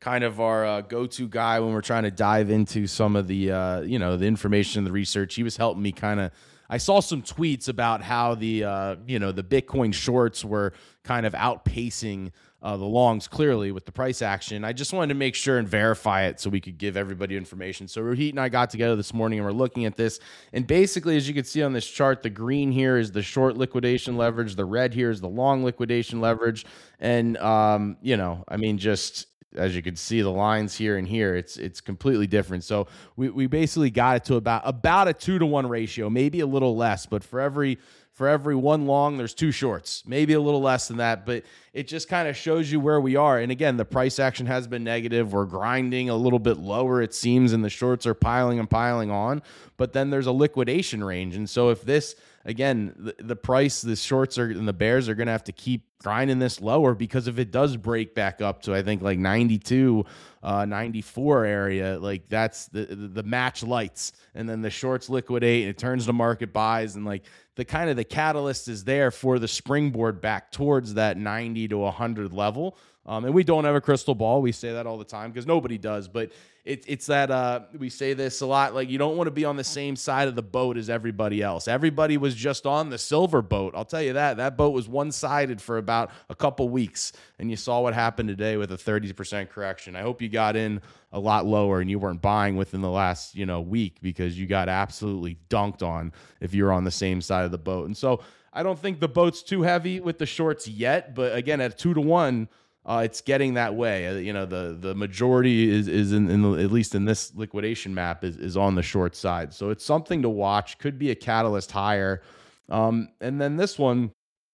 kind of our uh, go-to guy when we're trying to dive into some of the, uh, you know, the information and the research. He was helping me kind of, I saw some tweets about how the, uh, you know, the Bitcoin shorts were kind of outpacing uh, the longs clearly with the price action. I just wanted to make sure and verify it so we could give everybody information. So Rohit and I got together this morning and we're looking at this. And basically, as you can see on this chart, the green here is the short liquidation leverage. The red here is the long liquidation leverage. And, um, you know, I mean, just as you can see the lines here and here, it's it's completely different. So we, we basically got it to about about a two to one ratio, maybe a little less, but for every for every one long, there's two shorts, maybe a little less than that, but it just kind of shows you where we are. And again, the price action has been negative. We're grinding a little bit lower, it seems, and the shorts are piling and piling on, but then there's a liquidation range. And so if this, again, the, the price, the shorts are and the bears are going to have to keep grinding this lower, because if it does break back up to, I think, like ninety-two, uh, ninety-four area, like that's the, the the match lights, and then the shorts liquidate and it turns to market buys, and like the kind of the catalyst is there for the springboard back towards that ninety to one hundred level. Um, and we don't have a crystal ball. We say that all the time because nobody does. But it, it's that uh, we say this a lot. Like, you don't want to be on the same side of the boat as everybody else. Everybody was just on the silver boat. I'll tell you that. That boat was one-sided for about a couple weeks. And you saw what happened today with a thirty percent correction. I hope you got in a lot lower and you weren't buying within the last, you know, week, because you got absolutely dunked on if you're on the same side of the boat. And so I don't think the boat's too heavy with the shorts yet. But again, at two to one, Uh, it's getting that way. Uh, you know, the the majority is is in, in the, at least in this liquidation map is is on the short side. So it's something to watch. Could be a catalyst higher. Um, and then this one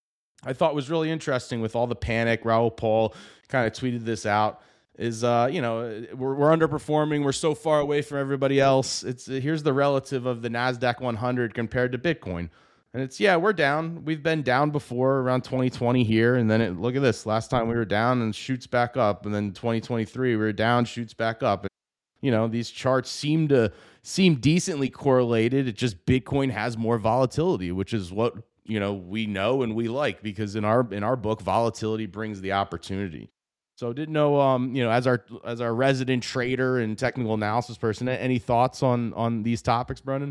I thought was really interesting with all the panic. Raoul Pal kind of tweeted this out. Is uh, you know, we're we're underperforming. We're so far away from everybody else. It's here's the relative of the NASDAQ one hundred compared to Bitcoin. And it's, yeah, we're down. We've been down before around twenty twenty here. And then it, look at this. Last time we were down and shoots back up. And then twenty twenty-three, we were down, shoots back up. And, you know, these charts seem to seem decently correlated. It just Bitcoin has more volatility, which is what, you know, we know and we like, because in our in our book, volatility brings the opportunity. So didn't know, um, you know, as our as our resident trader and technical analysis person, any thoughts on on these topics, Brennan?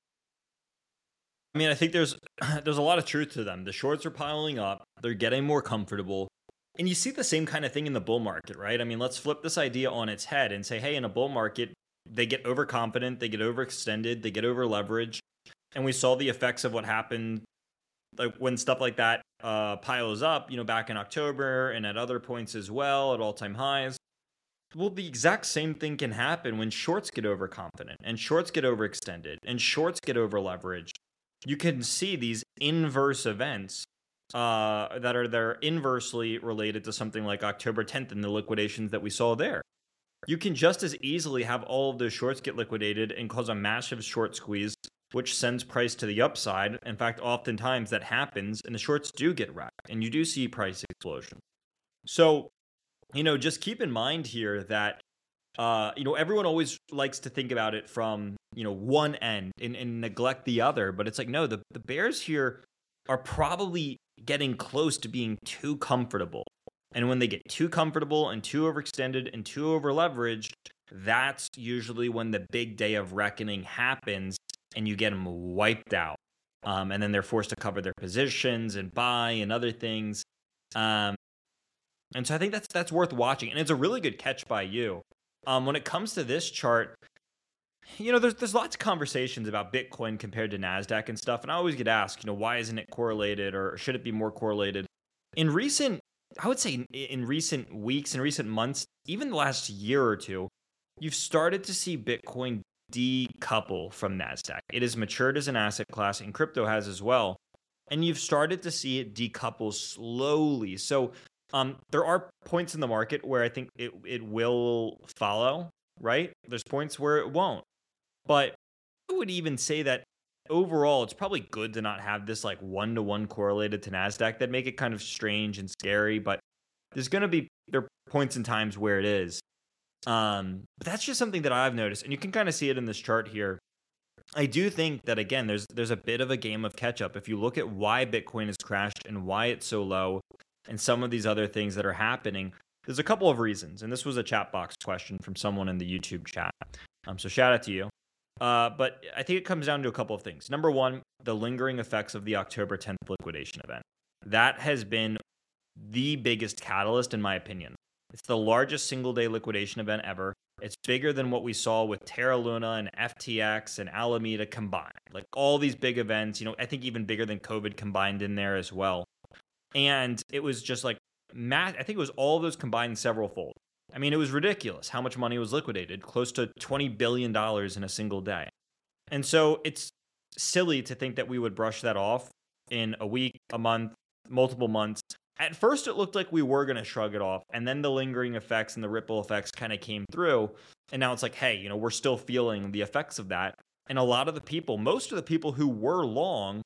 I mean, I think there's there's a lot of truth to them. The shorts are piling up. They're getting more comfortable. And you see the same kind of thing in the bull market, right? I mean, let's flip this idea on its head and say, hey, in a bull market, they get overconfident, they get overextended, they get over leveraged. And we saw the effects of what happened, like when stuff like that uh, piles up, you know, back in October and at other points as well, at all-time highs. Well, the exact same thing can happen when shorts get overconfident and shorts get overextended and shorts get over-leveraged. You can see these inverse events uh, that are they're inversely related to something like October tenth and the liquidations that we saw there. You can just as easily have all of those shorts get liquidated and cause a massive short squeeze, which sends price to the upside. In fact, oftentimes that happens and the shorts do get wrecked and you do see price explosion. So, you know, just keep in mind here that Uh, you know, everyone always likes to think about it from, you know, one end and, and neglect the other. But it's like, no, the, the bears here are probably getting close to being too comfortable. And when they get too comfortable and too overextended and too over leveraged, that's usually when the big day of reckoning happens and you get them wiped out. Um, and then they're forced to cover their positions and buy and other things. Um, and so I think that's that's worth watching. And it's a really good catch by you. Um, when it comes to this chart, you know, there's there's lots of conversations about Bitcoin compared to NASDAQ and stuff. And I always get asked, you know, why isn't it correlated, or should it be more correlated? In recent, I would say in recent weeks, in recent months, even the last year or two, you've started to see Bitcoin decouple from NASDAQ. It has matured as an asset class, and crypto has as well. And you've started to see it decouple slowly. So Um, there are points in the market where I think it, it will follow, right? There's points where it won't. But I would even say that overall, it's probably good to not have this like one-to-one correlated to NASDAQ. That make it kind of strange and scary, but there's going to be, there are points and times where it is. Um, but that's just something that I've noticed, and you can kind of see it in this chart here. I do think that, again, there's there's a bit of a game of catch-up. If you look at why Bitcoin has crashed and why it's so low, and some of these other things that are happening, There's a couple of reasons, and this was a chat box question from someone in the YouTube chat. Um, so shout out to you. Uh, but I think it comes down to a couple of things. Number one, the lingering effects of the October tenth liquidation event. That has been the biggest catalyst, in my opinion. It's the largest single day liquidation event ever. It's bigger than what we saw with Terra Luna and F T X and Alameda combined. Like all these big events, you know, I think even bigger than COVID combined in there as well. And it was just like, math, I think it was all of those combined several fold. I mean, it was ridiculous how much money was liquidated, close to twenty billion dollars in a single day. And so it's silly to think that we would brush that off in a week, a month, multiple months. At first, it looked like we were going to shrug it off, and then the lingering effects and the ripple effects kind of came through. And now it's like, hey, you know, we're still feeling the effects of that. And a lot of the people, most of the people who were long,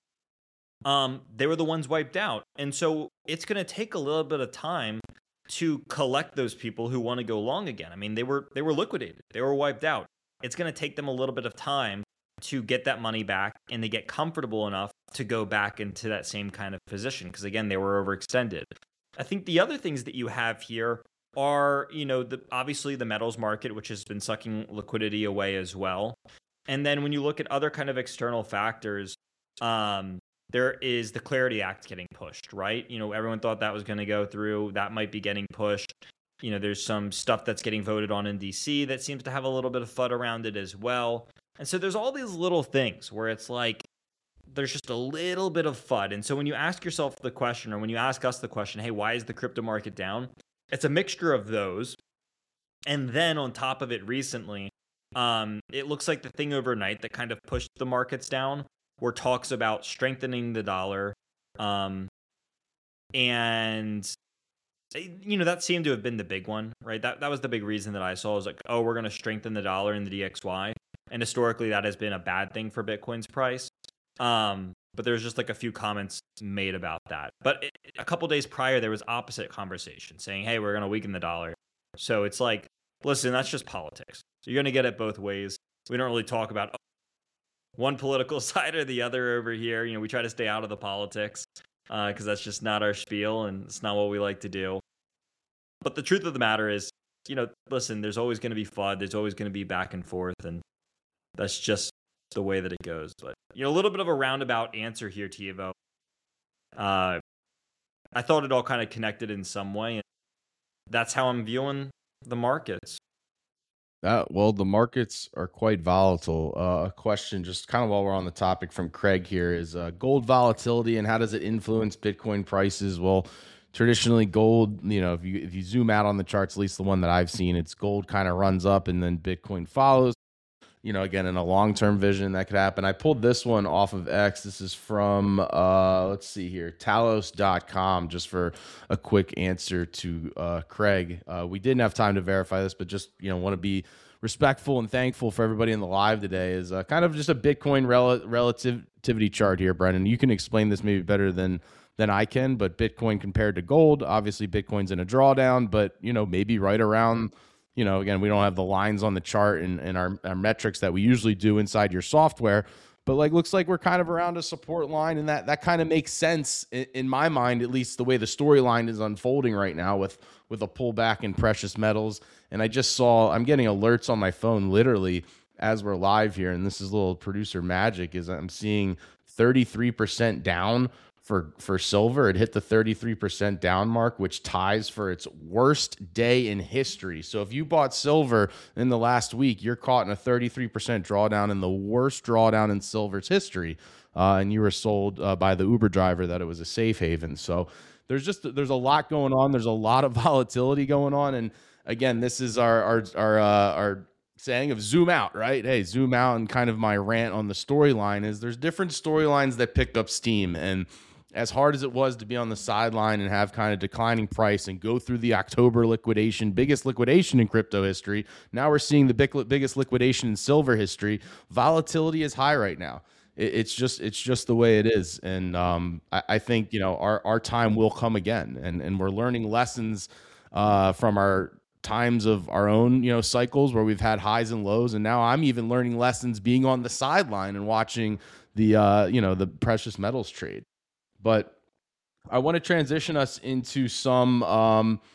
um, they were the ones wiped out. And so it's going to take a little bit of time to collect those people who want to go long again. I mean, they were they were liquidated, they were wiped out. It's going to take them a little bit of time to get that money back and they get comfortable enough to go back into that same kind of position because, again, they were overextended. I think the other things that you have here are, you know, the, obviously the metals market, which has been sucking liquidity away as well. And then when you look at other kind of external factors, um, there is the Clarity Act getting pushed, right? You know, everyone thought that was going to go through. That might be getting pushed. You know, there's some stuff that's getting voted on in D C that seems to have a little bit of F U D around it as well. And so there's all these little things where it's like, there's just a little bit of F U D. And so when you ask yourself the question, or when you ask us the question, hey, why is the crypto market down? It's a mixture of those. And then on top of it recently, um, it looks like the thing overnight that kind of pushed the markets down were talks about strengthening the dollar. Um, and, you know, that seemed to have been the big one, right? That, that was the big reason that I saw. I was like, oh, we're going to strengthen the dollar in the D X Y. And historically, that has been a bad thing for Bitcoin's price. Um, but there's just like a few comments made about that. But it, a couple days prior, there was opposite conversation saying, hey, we're going to weaken the dollar. So it's like, listen, that's just politics. So you're going to get it both ways. We don't really talk about oh, one political side or the other over here. You know, we try to stay out of the politics because uh, that's just not our spiel and it's not what we like to do. But the truth of the matter is, you know, listen, there's always going to be F U D. There's always going to be back and forth. And that's just the way that it goes. But, you know, a little bit of a roundabout answer here, Tivo. Uh, I thought it all kind of connected in some way. And that's how I'm viewing the markets. Uh, well, the markets are quite volatile. Uh, a question just kind of while we're on the topic from Craig here is uh, gold volatility and how does it influence Bitcoin prices? Well, traditionally gold, you know, if you if you zoom out on the charts, at least the one that I've seen, it's gold kind of runs up and then Bitcoin follows. You know, again, in a long-term vision, that could happen. I pulled this one off of X. This is from, uh, let's see here, talos dot com, just for a quick answer to uh, Craig. Uh, we didn't have time to verify this, but just, you know, want to be respectful and thankful for everybody in the live today. Is uh, kind of just a Bitcoin rel- relativity chart here, Brendan. You can explain this maybe better than than I can, but Bitcoin compared to gold, obviously Bitcoin's in a drawdown, but, you know, maybe right around... You know, again, we don't have the lines on the chart and, and our, our metrics that we usually do inside your software, but like looks like we're kind of around a support line, and that that kind of makes sense in, in my mind, at least the way the storyline is unfolding right now with with a pullback in precious metals. And I just saw, I'm getting alerts on my phone literally as we're live here, and this is little producer magic, is I'm seeing thirty-three percent down for for silver. It hit the thirty-three percent down mark, which ties for its worst day in history. So if you bought silver in the last week, you're caught in a thirty-three percent drawdown in the worst drawdown in silver's history. Uh, and you were sold uh, by the Uber driver that it was a safe haven. So there's just there's a lot going on. There's a lot of volatility going on. And again, this is our our our uh, our saying of zoom out, right? Hey, zoom out. And kind of my rant on the storyline is there's different storylines that pick up steam. And as hard as it was to be on the sideline and have kind of declining price and go through the October liquidation, biggest liquidation in crypto history, now we're seeing the big, biggest liquidation in silver history. Volatility is high right now. It, it's just it's just the way it is. And um, I, I think, you know, our, our time will come again. And, and we're learning lessons uh, from our times of our own, you know, cycles where we've had highs and lows. And now I'm even learning lessons being on the sideline and watching the, uh, you know, the precious metals trade. But I want to transition us into some um,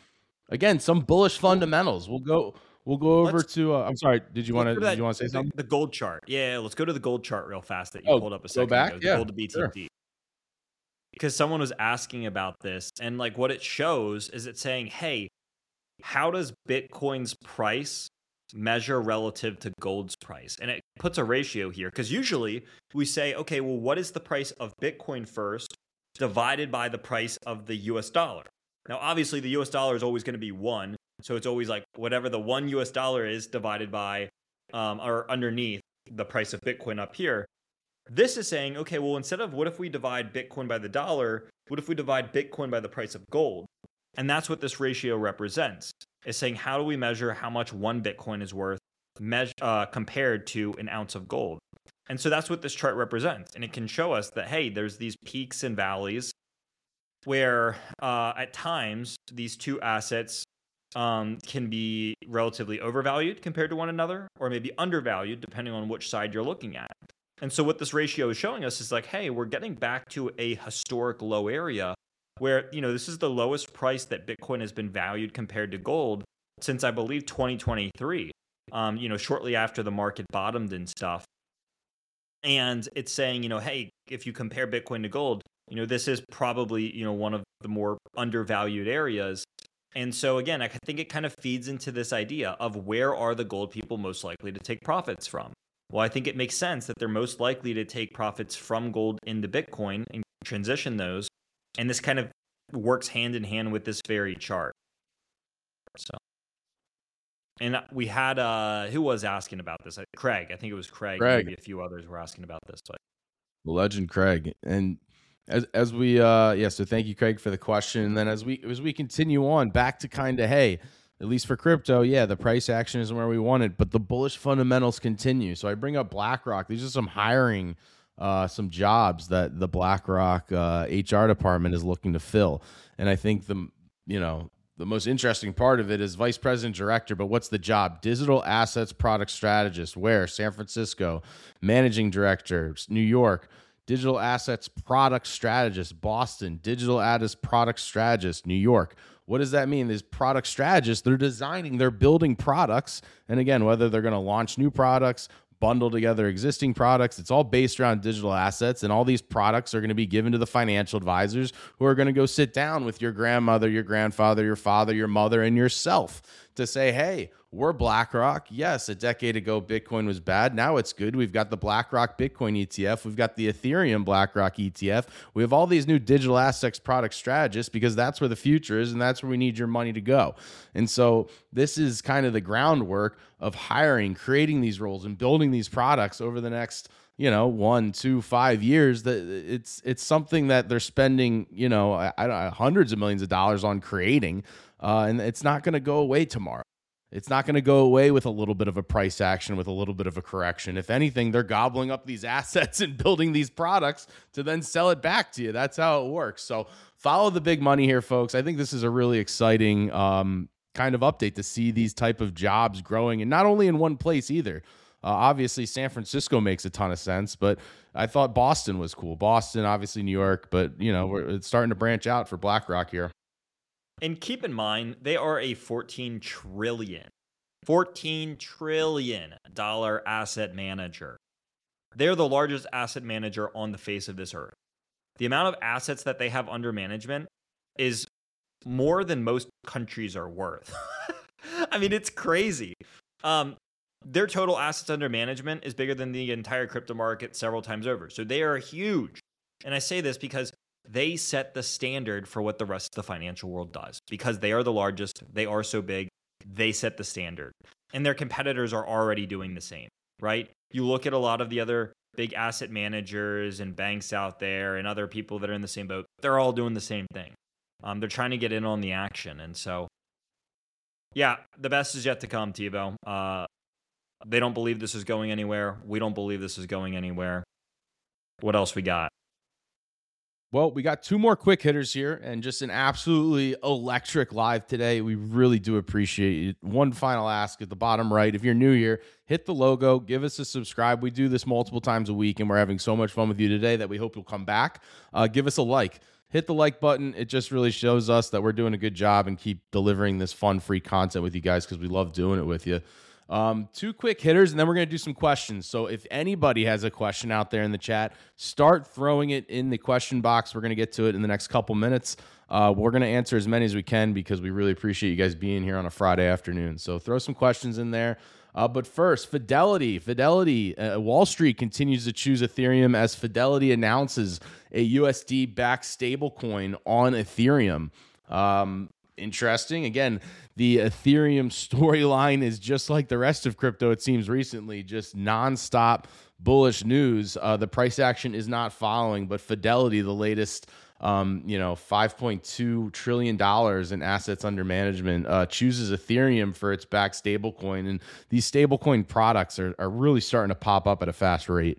again, some bullish fundamentals. We'll go. We'll go over Let's to. Uh, I'm sorry. Did you want let's to? go to Did that you want to say the, something? the gold chart. Yeah, let's go to the gold chart real fast that you Oh, pulled up a go second back. ago. The Yeah, gold to B T C. sure. Because someone was asking about this, and like what it shows is it's saying, hey, how does Bitcoin's price measure relative to gold's price? And it puts a ratio here because usually we say, okay, well, what is the price of Bitcoin first divided by the price of the U S dollar? Now, obviously, the U S dollar is always going to be one. So it's always like whatever the one U S dollar is divided by um, or underneath the price of Bitcoin up here. This is saying, okay, well, instead of what if we divide Bitcoin by the dollar, what if we divide Bitcoin by the price of gold? And that's what this ratio represents. It's saying, how do we measure how much one Bitcoin is worth measure, uh, compared to an ounce of gold? And so that's what this chart represents. And it can show us that, hey, there's these peaks and valleys where uh, at times these two assets um, can be relatively overvalued compared to one another, or maybe undervalued depending on which side you're looking at. And so what this ratio is showing us is like, hey, we're getting back to a historic low area where, you know, this is the lowest price that Bitcoin has been valued compared to gold since, I believe, twenty twenty-three, um, you know, shortly after the market bottomed and stuff. And it's saying, you know, hey, if you compare Bitcoin to gold, you know, this is probably, you know, one of the more undervalued areas. And so, again, I think it kind of feeds into this idea of where are the gold people most likely to take profits from? Well, I think it makes sense that they're most likely to take profits from gold into Bitcoin and transition those. And this kind of works hand in hand with this very chart. So, and we had, uh, who was asking about this? Craig. I think it was Craig. Craig. Maybe a few others were asking about this. But The legend Craig. And as as we uh yeah, so thank you, Craig, for the question. And then as we as we continue on back to kind of, hey, at least for crypto, yeah, the price action isn't where we want it, but the bullish fundamentals continue. So I bring up BlackRock. These are some hiring, uh, some jobs that the BlackRock uh, H R department is looking to fill. And I think the, you know, the most interesting part of it is vice president director, but what's the job? Digital assets product strategist. Where? San Francisco. Managing director, New York. Digital assets product strategist, Boston. Digital assets product strategist, New York. What does that mean? These product strategists, they're designing, they're building products. And again, whether they're going to launch new products, bundle together existing products, it's all based around digital assets. And all these products are going to be given to the financial advisors who are going to go sit down with your grandmother, your grandfather, your father, your mother, and yourself to say, hey, we're BlackRock. Yes, a decade ago, Bitcoin was bad. Now it's good. We've got the BlackRock Bitcoin E T F. We've got the Ethereum BlackRock E T F. We have all these new digital assets product strategists because that's where the future is and that's where we need your money to go. And so this is kind of the groundwork of hiring, creating these roles and building these products over the next, you know, one, two, five years. That it's it's something that they're spending, you know, I, I don't know, hundreds of millions of dollars on creating, uh, and it's not going to go away tomorrow. It's not going to go away with a little bit of a price action, with a little bit of a correction. If anything, they're gobbling up these assets and building these products to then sell it back to you. That's how it works. So follow the big money here, folks. I think this is a really exciting um, kind of update to see these type of jobs growing, and not only in one place either. Uh, obviously, San Francisco makes a ton of sense, but I thought Boston was cool. Boston, obviously New York, but you know, we're, it's starting to branch out for BlackRock here. And keep in mind, they are a fourteen trillion, fourteen trillion dollar asset manager. They're the largest asset manager on the face of this earth. The amount of assets that they have under management is more than most countries are worth. I mean, it's crazy. Um, their total assets under management is bigger than the entire crypto market several times over. So they are huge. And I say this because they set the standard for what the rest of the financial world does. Because they are the largest, they are so big, they set the standard. And their competitors are already doing the same, right? You look at a lot of the other big asset managers and banks out there and other people that are in the same boat, they're all doing the same thing. Um, they're trying to get in on the action. And so, yeah, the best is yet to come, Tebow. Uh, they don't believe this is going anywhere. We don't believe this is going anywhere. What else we got? Well, we got two more quick hitters here and just an absolutely electric live today. We really do appreciate it. One final ask at the bottom right. If you're new here, hit the logo, give us a subscribe. We do this multiple times a week, and we're having so much fun with you today that we hope you'll come back. Uh, give us a like. hit the like button. It just really shows us that we're doing a good job and keep delivering this fun, free content with you guys because we love doing it with you. Um, two quick hitters, and then we're going to do some questions. So if anybody has a question out there in the chat, start throwing it in the question box. We're going to get to it in the next couple minutes. Uh, we're going to answer as many as we can because we really appreciate you guys being here on a Friday afternoon. So throw some questions in there. Uh, but first, Fidelity. Fidelity, uh, Wall Street continues to choose Ethereum as Fidelity announces a U S D-backed stablecoin on Ethereum. Um, interesting. Again, the Ethereum storyline is just like the rest of crypto, it seems recently, just nonstop bullish news. Uh, the price action is not following, but Fidelity, the latest Um, you know, five point two trillion dollars in assets under management, uh, chooses Ethereum for its backed stablecoin. And these stablecoin products are, are really starting to pop up at a fast rate.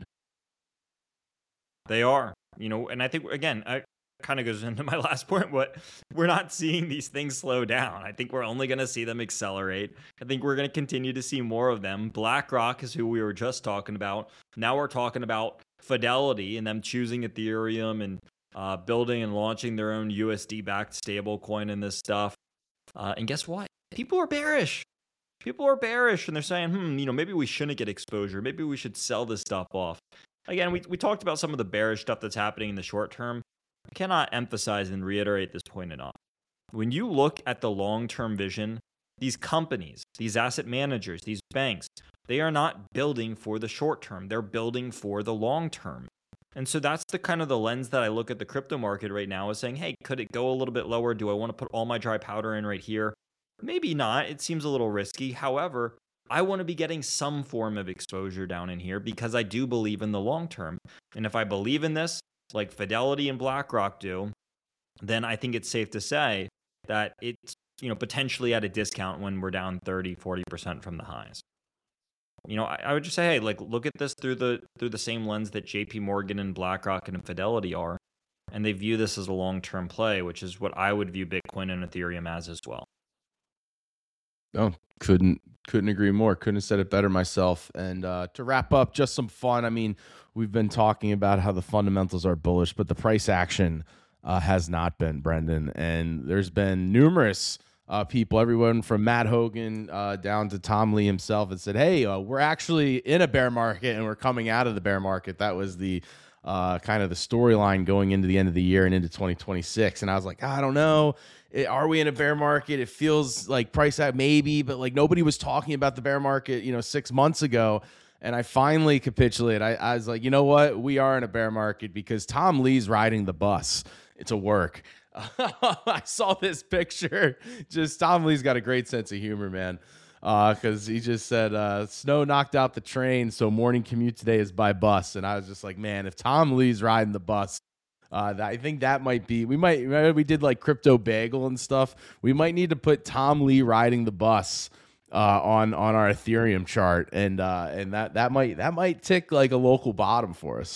They are, you know, and I think, again, I kind of goes into my last point, but we're not seeing these things slow down. I think we're only going to see them accelerate. I think we're going to continue to see more of them. BlackRock is who we were just talking about. Now we're talking about Fidelity and them choosing Ethereum and Uh, building and launching their own U S D-backed stablecoin and this stuff. Uh, and guess what? People are bearish. People are bearish, and they're saying, hmm, you know, maybe we shouldn't get exposure. Maybe we should sell this stuff off. Again, we, we talked about some of the bearish stuff that's happening in the short term. I cannot emphasize and reiterate this point enough. When you look at the long-term vision, these companies, these asset managers, these banks, they are not building for the short term. They're building for the long term. And so that's the kind of the lens that I look at the crypto market right now is saying, hey, could it go a little bit lower? Do I want to put all my dry powder in right here? Maybe not. It seems a little risky. However, I want to be getting some form of exposure down in here because I do believe in the long term. And if I believe in this, like Fidelity and BlackRock do, then I think it's safe to say that it's, you know, potentially at a discount when we're down thirty, forty percent from the highs. You know, I, I would just say, hey, like, look at this through the through the same lens that J P Morgan and BlackRock and Fidelity are, and they view this as a long-term play, which is what I would view Bitcoin and Ethereum as as well. Oh, couldn't couldn't agree more. Couldn't have said it better myself. And uh, to wrap up, just some fun. I mean, we've been talking about how the fundamentals are bullish, but the price action uh, has not been, Brendan. And there's been numerous Uh, people, everyone from Matt Hogan uh, down to Tom Lee himself, and said, hey, uh, we're actually in a bear market and we're coming out of the bear market. That was the uh, kind of the storyline going into the end of the year and into twenty twenty-six. And I was like, I don't know. It, are we in a bear market? It feels like price out maybe, but like nobody was talking about the bear market, you know, six months ago. And I finally capitulated. I, I was like, you know what? We are in a bear market because Tom Lee's riding the bus to work. I saw this picture. Just Tom Lee's got a great sense of humor, man. Because uh, he just said, uh, snow knocked out the train, so morning commute today is by bus. And I was just like, man, if Tom Lee's riding the bus, uh, I think that might be, we might, we did like crypto bagel and stuff. We might need to put Tom Lee riding the bus uh, on on our Ethereum chart, and uh, and that that might that might tick like a local bottom for us.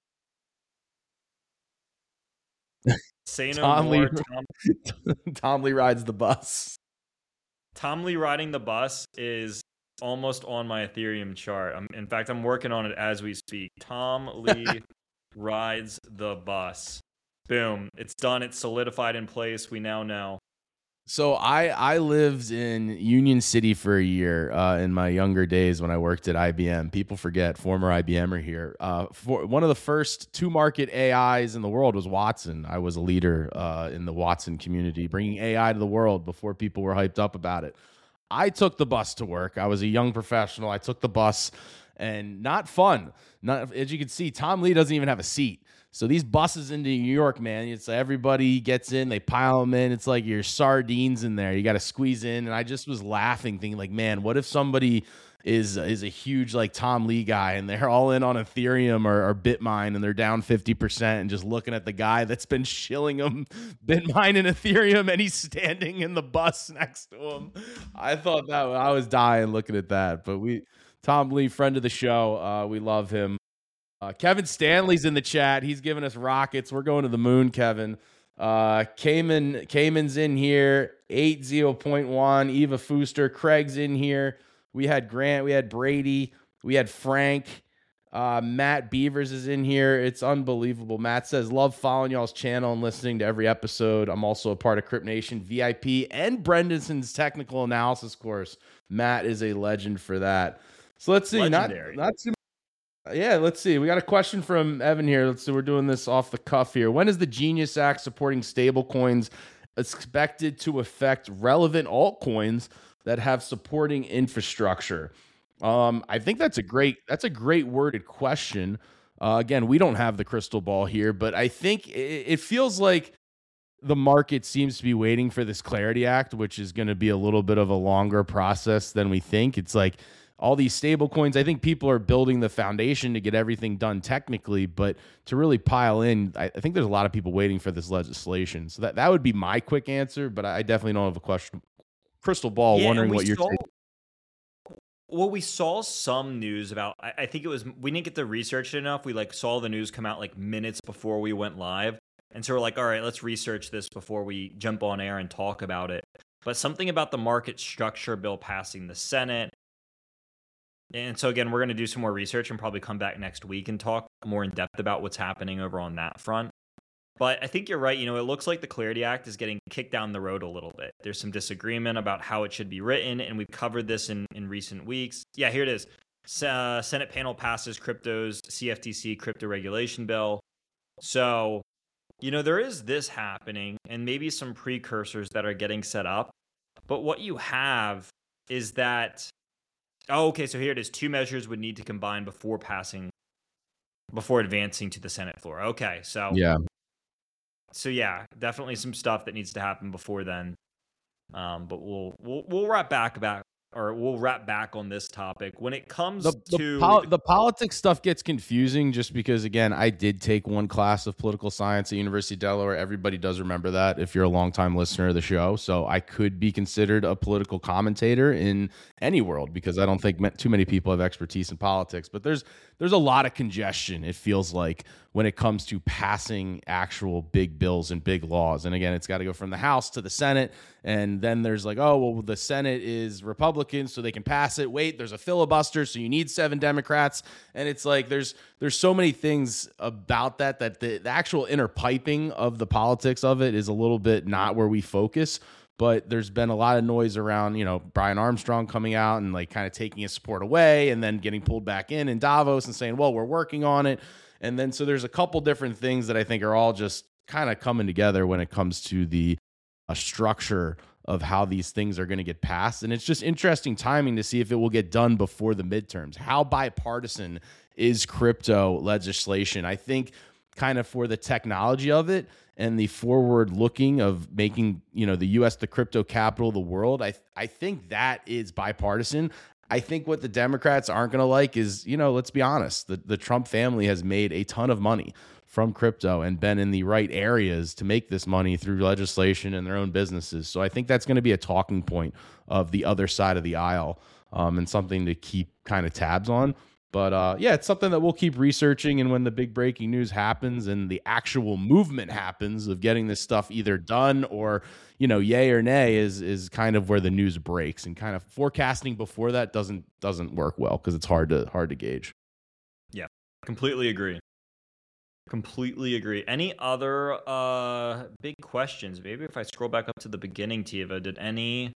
Say no Tom more. Lee, Tom, Tom Lee rides the bus. Tom Lee riding the bus is almost on my Ethereum chart. I'm, in fact, I'm working on it as we speak. Tom Lee rides the bus. Boom. It's done. It's solidified in place. We now know. So I, I lived in Union City for a year uh, in my younger days when I worked at I B M. People forget, former I B M er here. Uh, for one of the first two market A Is in the world was Watson. I was a leader uh, in the Watson community, bringing A I to the world before people were hyped up about it. I took the bus to work. I was a young professional. I took the bus, and not fun. Not, as you can see, Tom Lee doesn't even have a seat. So these buses into New York, man, it's like everybody gets in, they pile them in. It's like you're sardines in there. You got to squeeze in. And I just was laughing, thinking like, man, what if somebody is is a huge like Tom Lee guy and they're all in on Ethereum or, or Bitmine and they're down fifty percent and just looking at the guy that's been shilling them Bitmine and Ethereum and he's standing in the bus next to him. I thought that I was dying looking at that. But we, Tom Lee, friend of the show, uh, we love him. Uh, Kevin Stanley's in the chat. He's giving us rockets. We're going to the moon, Kevin. Uh, Cayman, Cayman's in here. eight zero point one. Eva Fooster. Craig's in here. We had Grant. We had Brady. We had Frank. Uh, Matt Beavers is in here. It's unbelievable. Matt says, love following y'all's channel and listening to every episode. I'm also a part of Crypt Nation V I P and Brendonson's technical analysis course. Matt is a legend for that. So let's see. Legendary. Not, not too Yeah, let's see. We got a question from Evan here. Let's see. We're doing this off the cuff here. When is the Genius Act supporting stablecoins expected to affect relevant altcoins that have supporting infrastructure? Um, I think that's a great that's a great worded question. Uh, again, we don't have the crystal ball here, but I think it, it feels like the market seems to be waiting for this Clarity Act, which is going to be a little bit of a longer process than we think. It's like all these stable coins. I think people are building the foundation to get everything done technically, but to really pile in, I, I think there's a lot of people waiting for this legislation. So that, that would be my quick answer, but I definitely don't have a question. Crystal ball, Yeah, wondering and we what you're saw- saying. Well, we saw some news about, I, I think it was, we didn't get to research it enough. We like saw the news come out like minutes before we went live. And so we're like, all right, let's research this before we jump on air and talk about it. But something about the market structure bill passing the Senate. And so again, we're going to do some more research and probably come back next week and talk more in depth about what's happening over on that front. But I think you're right. You know, it looks like the Clarity Act is getting kicked down the road a little bit. There's some disagreement about how it should be written, and we've covered this in, in recent weeks. Yeah, here it is. Uh, Senate panel passes crypto's C F T C crypto regulation bill. So, you know, there is this happening and maybe some precursors that are getting set up. But what you have is that, oh, okay, so here it is. Two measures would need to combine before passing, before advancing to the Senate floor. Okay, so Yeah. So yeah, definitely some stuff that needs to happen before then. Um, but we'll we'll we'll wrap back about or we'll wrap back on this topic when it comes The, to the, pol- the politics stuff gets confusing just because, again, I did take one class of political science at University of Delaware. Everybody does remember that if you're a longtime listener of the show. So I could be considered a political commentator in any world because I don't think too many people have expertise in politics. But there's there's a lot of congestion, it feels like, when it comes to passing actual big bills and big laws. And again, it's got to go from the House to the Senate. And then there's like, oh, well, the Senate is Republican, so they can pass it. Wait, there's a filibuster, so you need seven Democrats. And it's like there's there's so many things about that that the, the actual inner piping of the politics of it is a little bit not where we focus. But there's been a lot of noise around, you know, Brian Armstrong coming out and like kind of taking his support away and then getting pulled back in in Davos and saying, well, we're working on it. And then so there's a couple different things that I think are all just kind of coming together when it comes to the uh, structure of how these things are going to get passed. And it's just interesting timing to see if it will get done before the midterms. How bipartisan is crypto legislation? I think kind of for the technology of it and the forward looking of making, you know, the U S the crypto capital of the world, I I think that is bipartisan. I think what the Democrats aren't going to like is, you know, let's be honest, the, the Trump family has made a ton of money from crypto and been in the right areas to make this money through legislation and their own businesses. So I think that's going to be a talking point of the other side of the aisle, um, and something to keep kind of tabs on. But uh, yeah, it's something that we'll keep researching. And when the big breaking news happens and the actual movement happens of getting this stuff either done or, you know, yay or nay is is kind of where the news breaks. And kind of forecasting before that doesn't doesn't work well because it's hard to hard to gauge. Yeah, completely agree. Completely agree. Any other uh, big questions? Maybe if I scroll back up to the beginning, Tiva, did any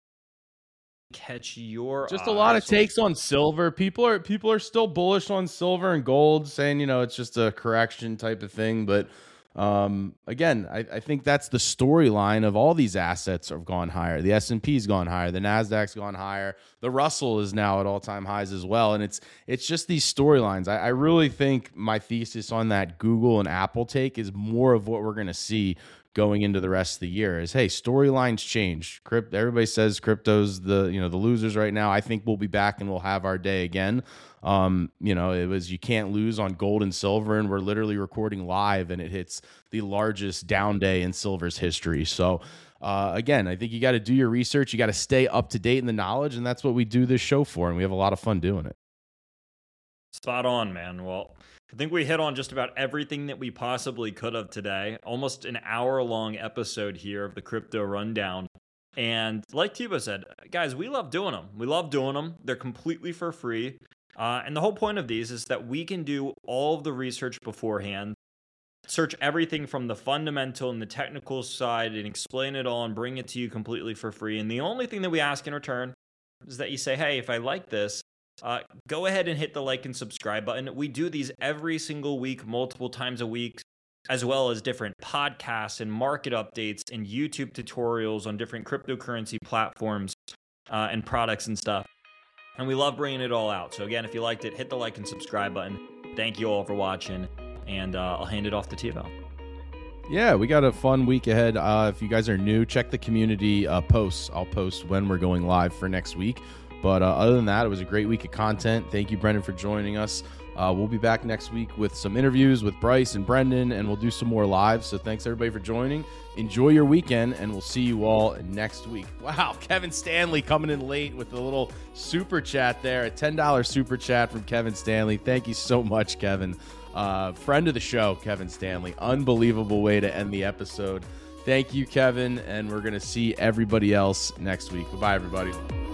catch your Just eye? a lot of takes on silver. People are people are still bullish on silver and gold, saying, you know, it's just a correction type of thing. But um, again, I, I think that's the storyline of all these assets have gone higher. The S and P's gone higher. The Nasdaq's gone higher. The Russell is now at all time highs as well. And it's it's just these storylines. I, I really think my thesis on that Google and Apple take is more of what we're going to see going into the rest of the year is, hey, storylines change. Crypt, everybody says crypto's the, you know, the losers right now. I think we'll be back and we'll have our day again. Um, you know, it was, you can't lose on gold and silver, and we're literally recording live and it hits the largest down day in silver's history. So uh, again, I think you got to do your research. You got to stay up to date in the knowledge, and that's what we do this show for. And we have a lot of fun doing it. Spot on, man. Well, I think we hit on just about everything that we possibly could have today. Almost an hour-long episode here of the Crypto Rundown. And like Tiva said, guys, we love doing them. We love doing them. They're completely for free. Uh, and the whole point of these is that we can do all of the research beforehand, search everything from the fundamental and the technical side and explain it all and bring it to you completely for free. And the only thing that we ask in return is that you say, hey, if I like this, uh, go ahead and hit the like and subscribe button. We do these every single week, multiple times a week, as well as different podcasts and market updates and YouTube tutorials on different cryptocurrency platforms uh, and products and stuff. And we love bringing it all out. So again, if you liked it, hit the like and subscribe button. Thank you all for watching. And uh, I'll hand it off to Tivo. Yeah, we got a fun week ahead. Uh, if you guys are new, check the community uh, posts. I'll post when we're going live for next week. But uh, other than that, it was a great week of content. Thank you, Brendan, for joining us. Uh, we'll be back next week with some interviews with Bryce and Brendan, and we'll do some more lives. So thanks, everybody, for joining. Enjoy your weekend, and we'll see you all next week. Wow, Kevin Stanley coming in late with a little super chat there, a ten dollars super chat from Kevin Stanley. Thank you so much, Kevin. Uh, friend of the show, Kevin Stanley. Unbelievable way to end the episode. Thank you, Kevin, and we're going to see everybody else next week. Goodbye, everybody.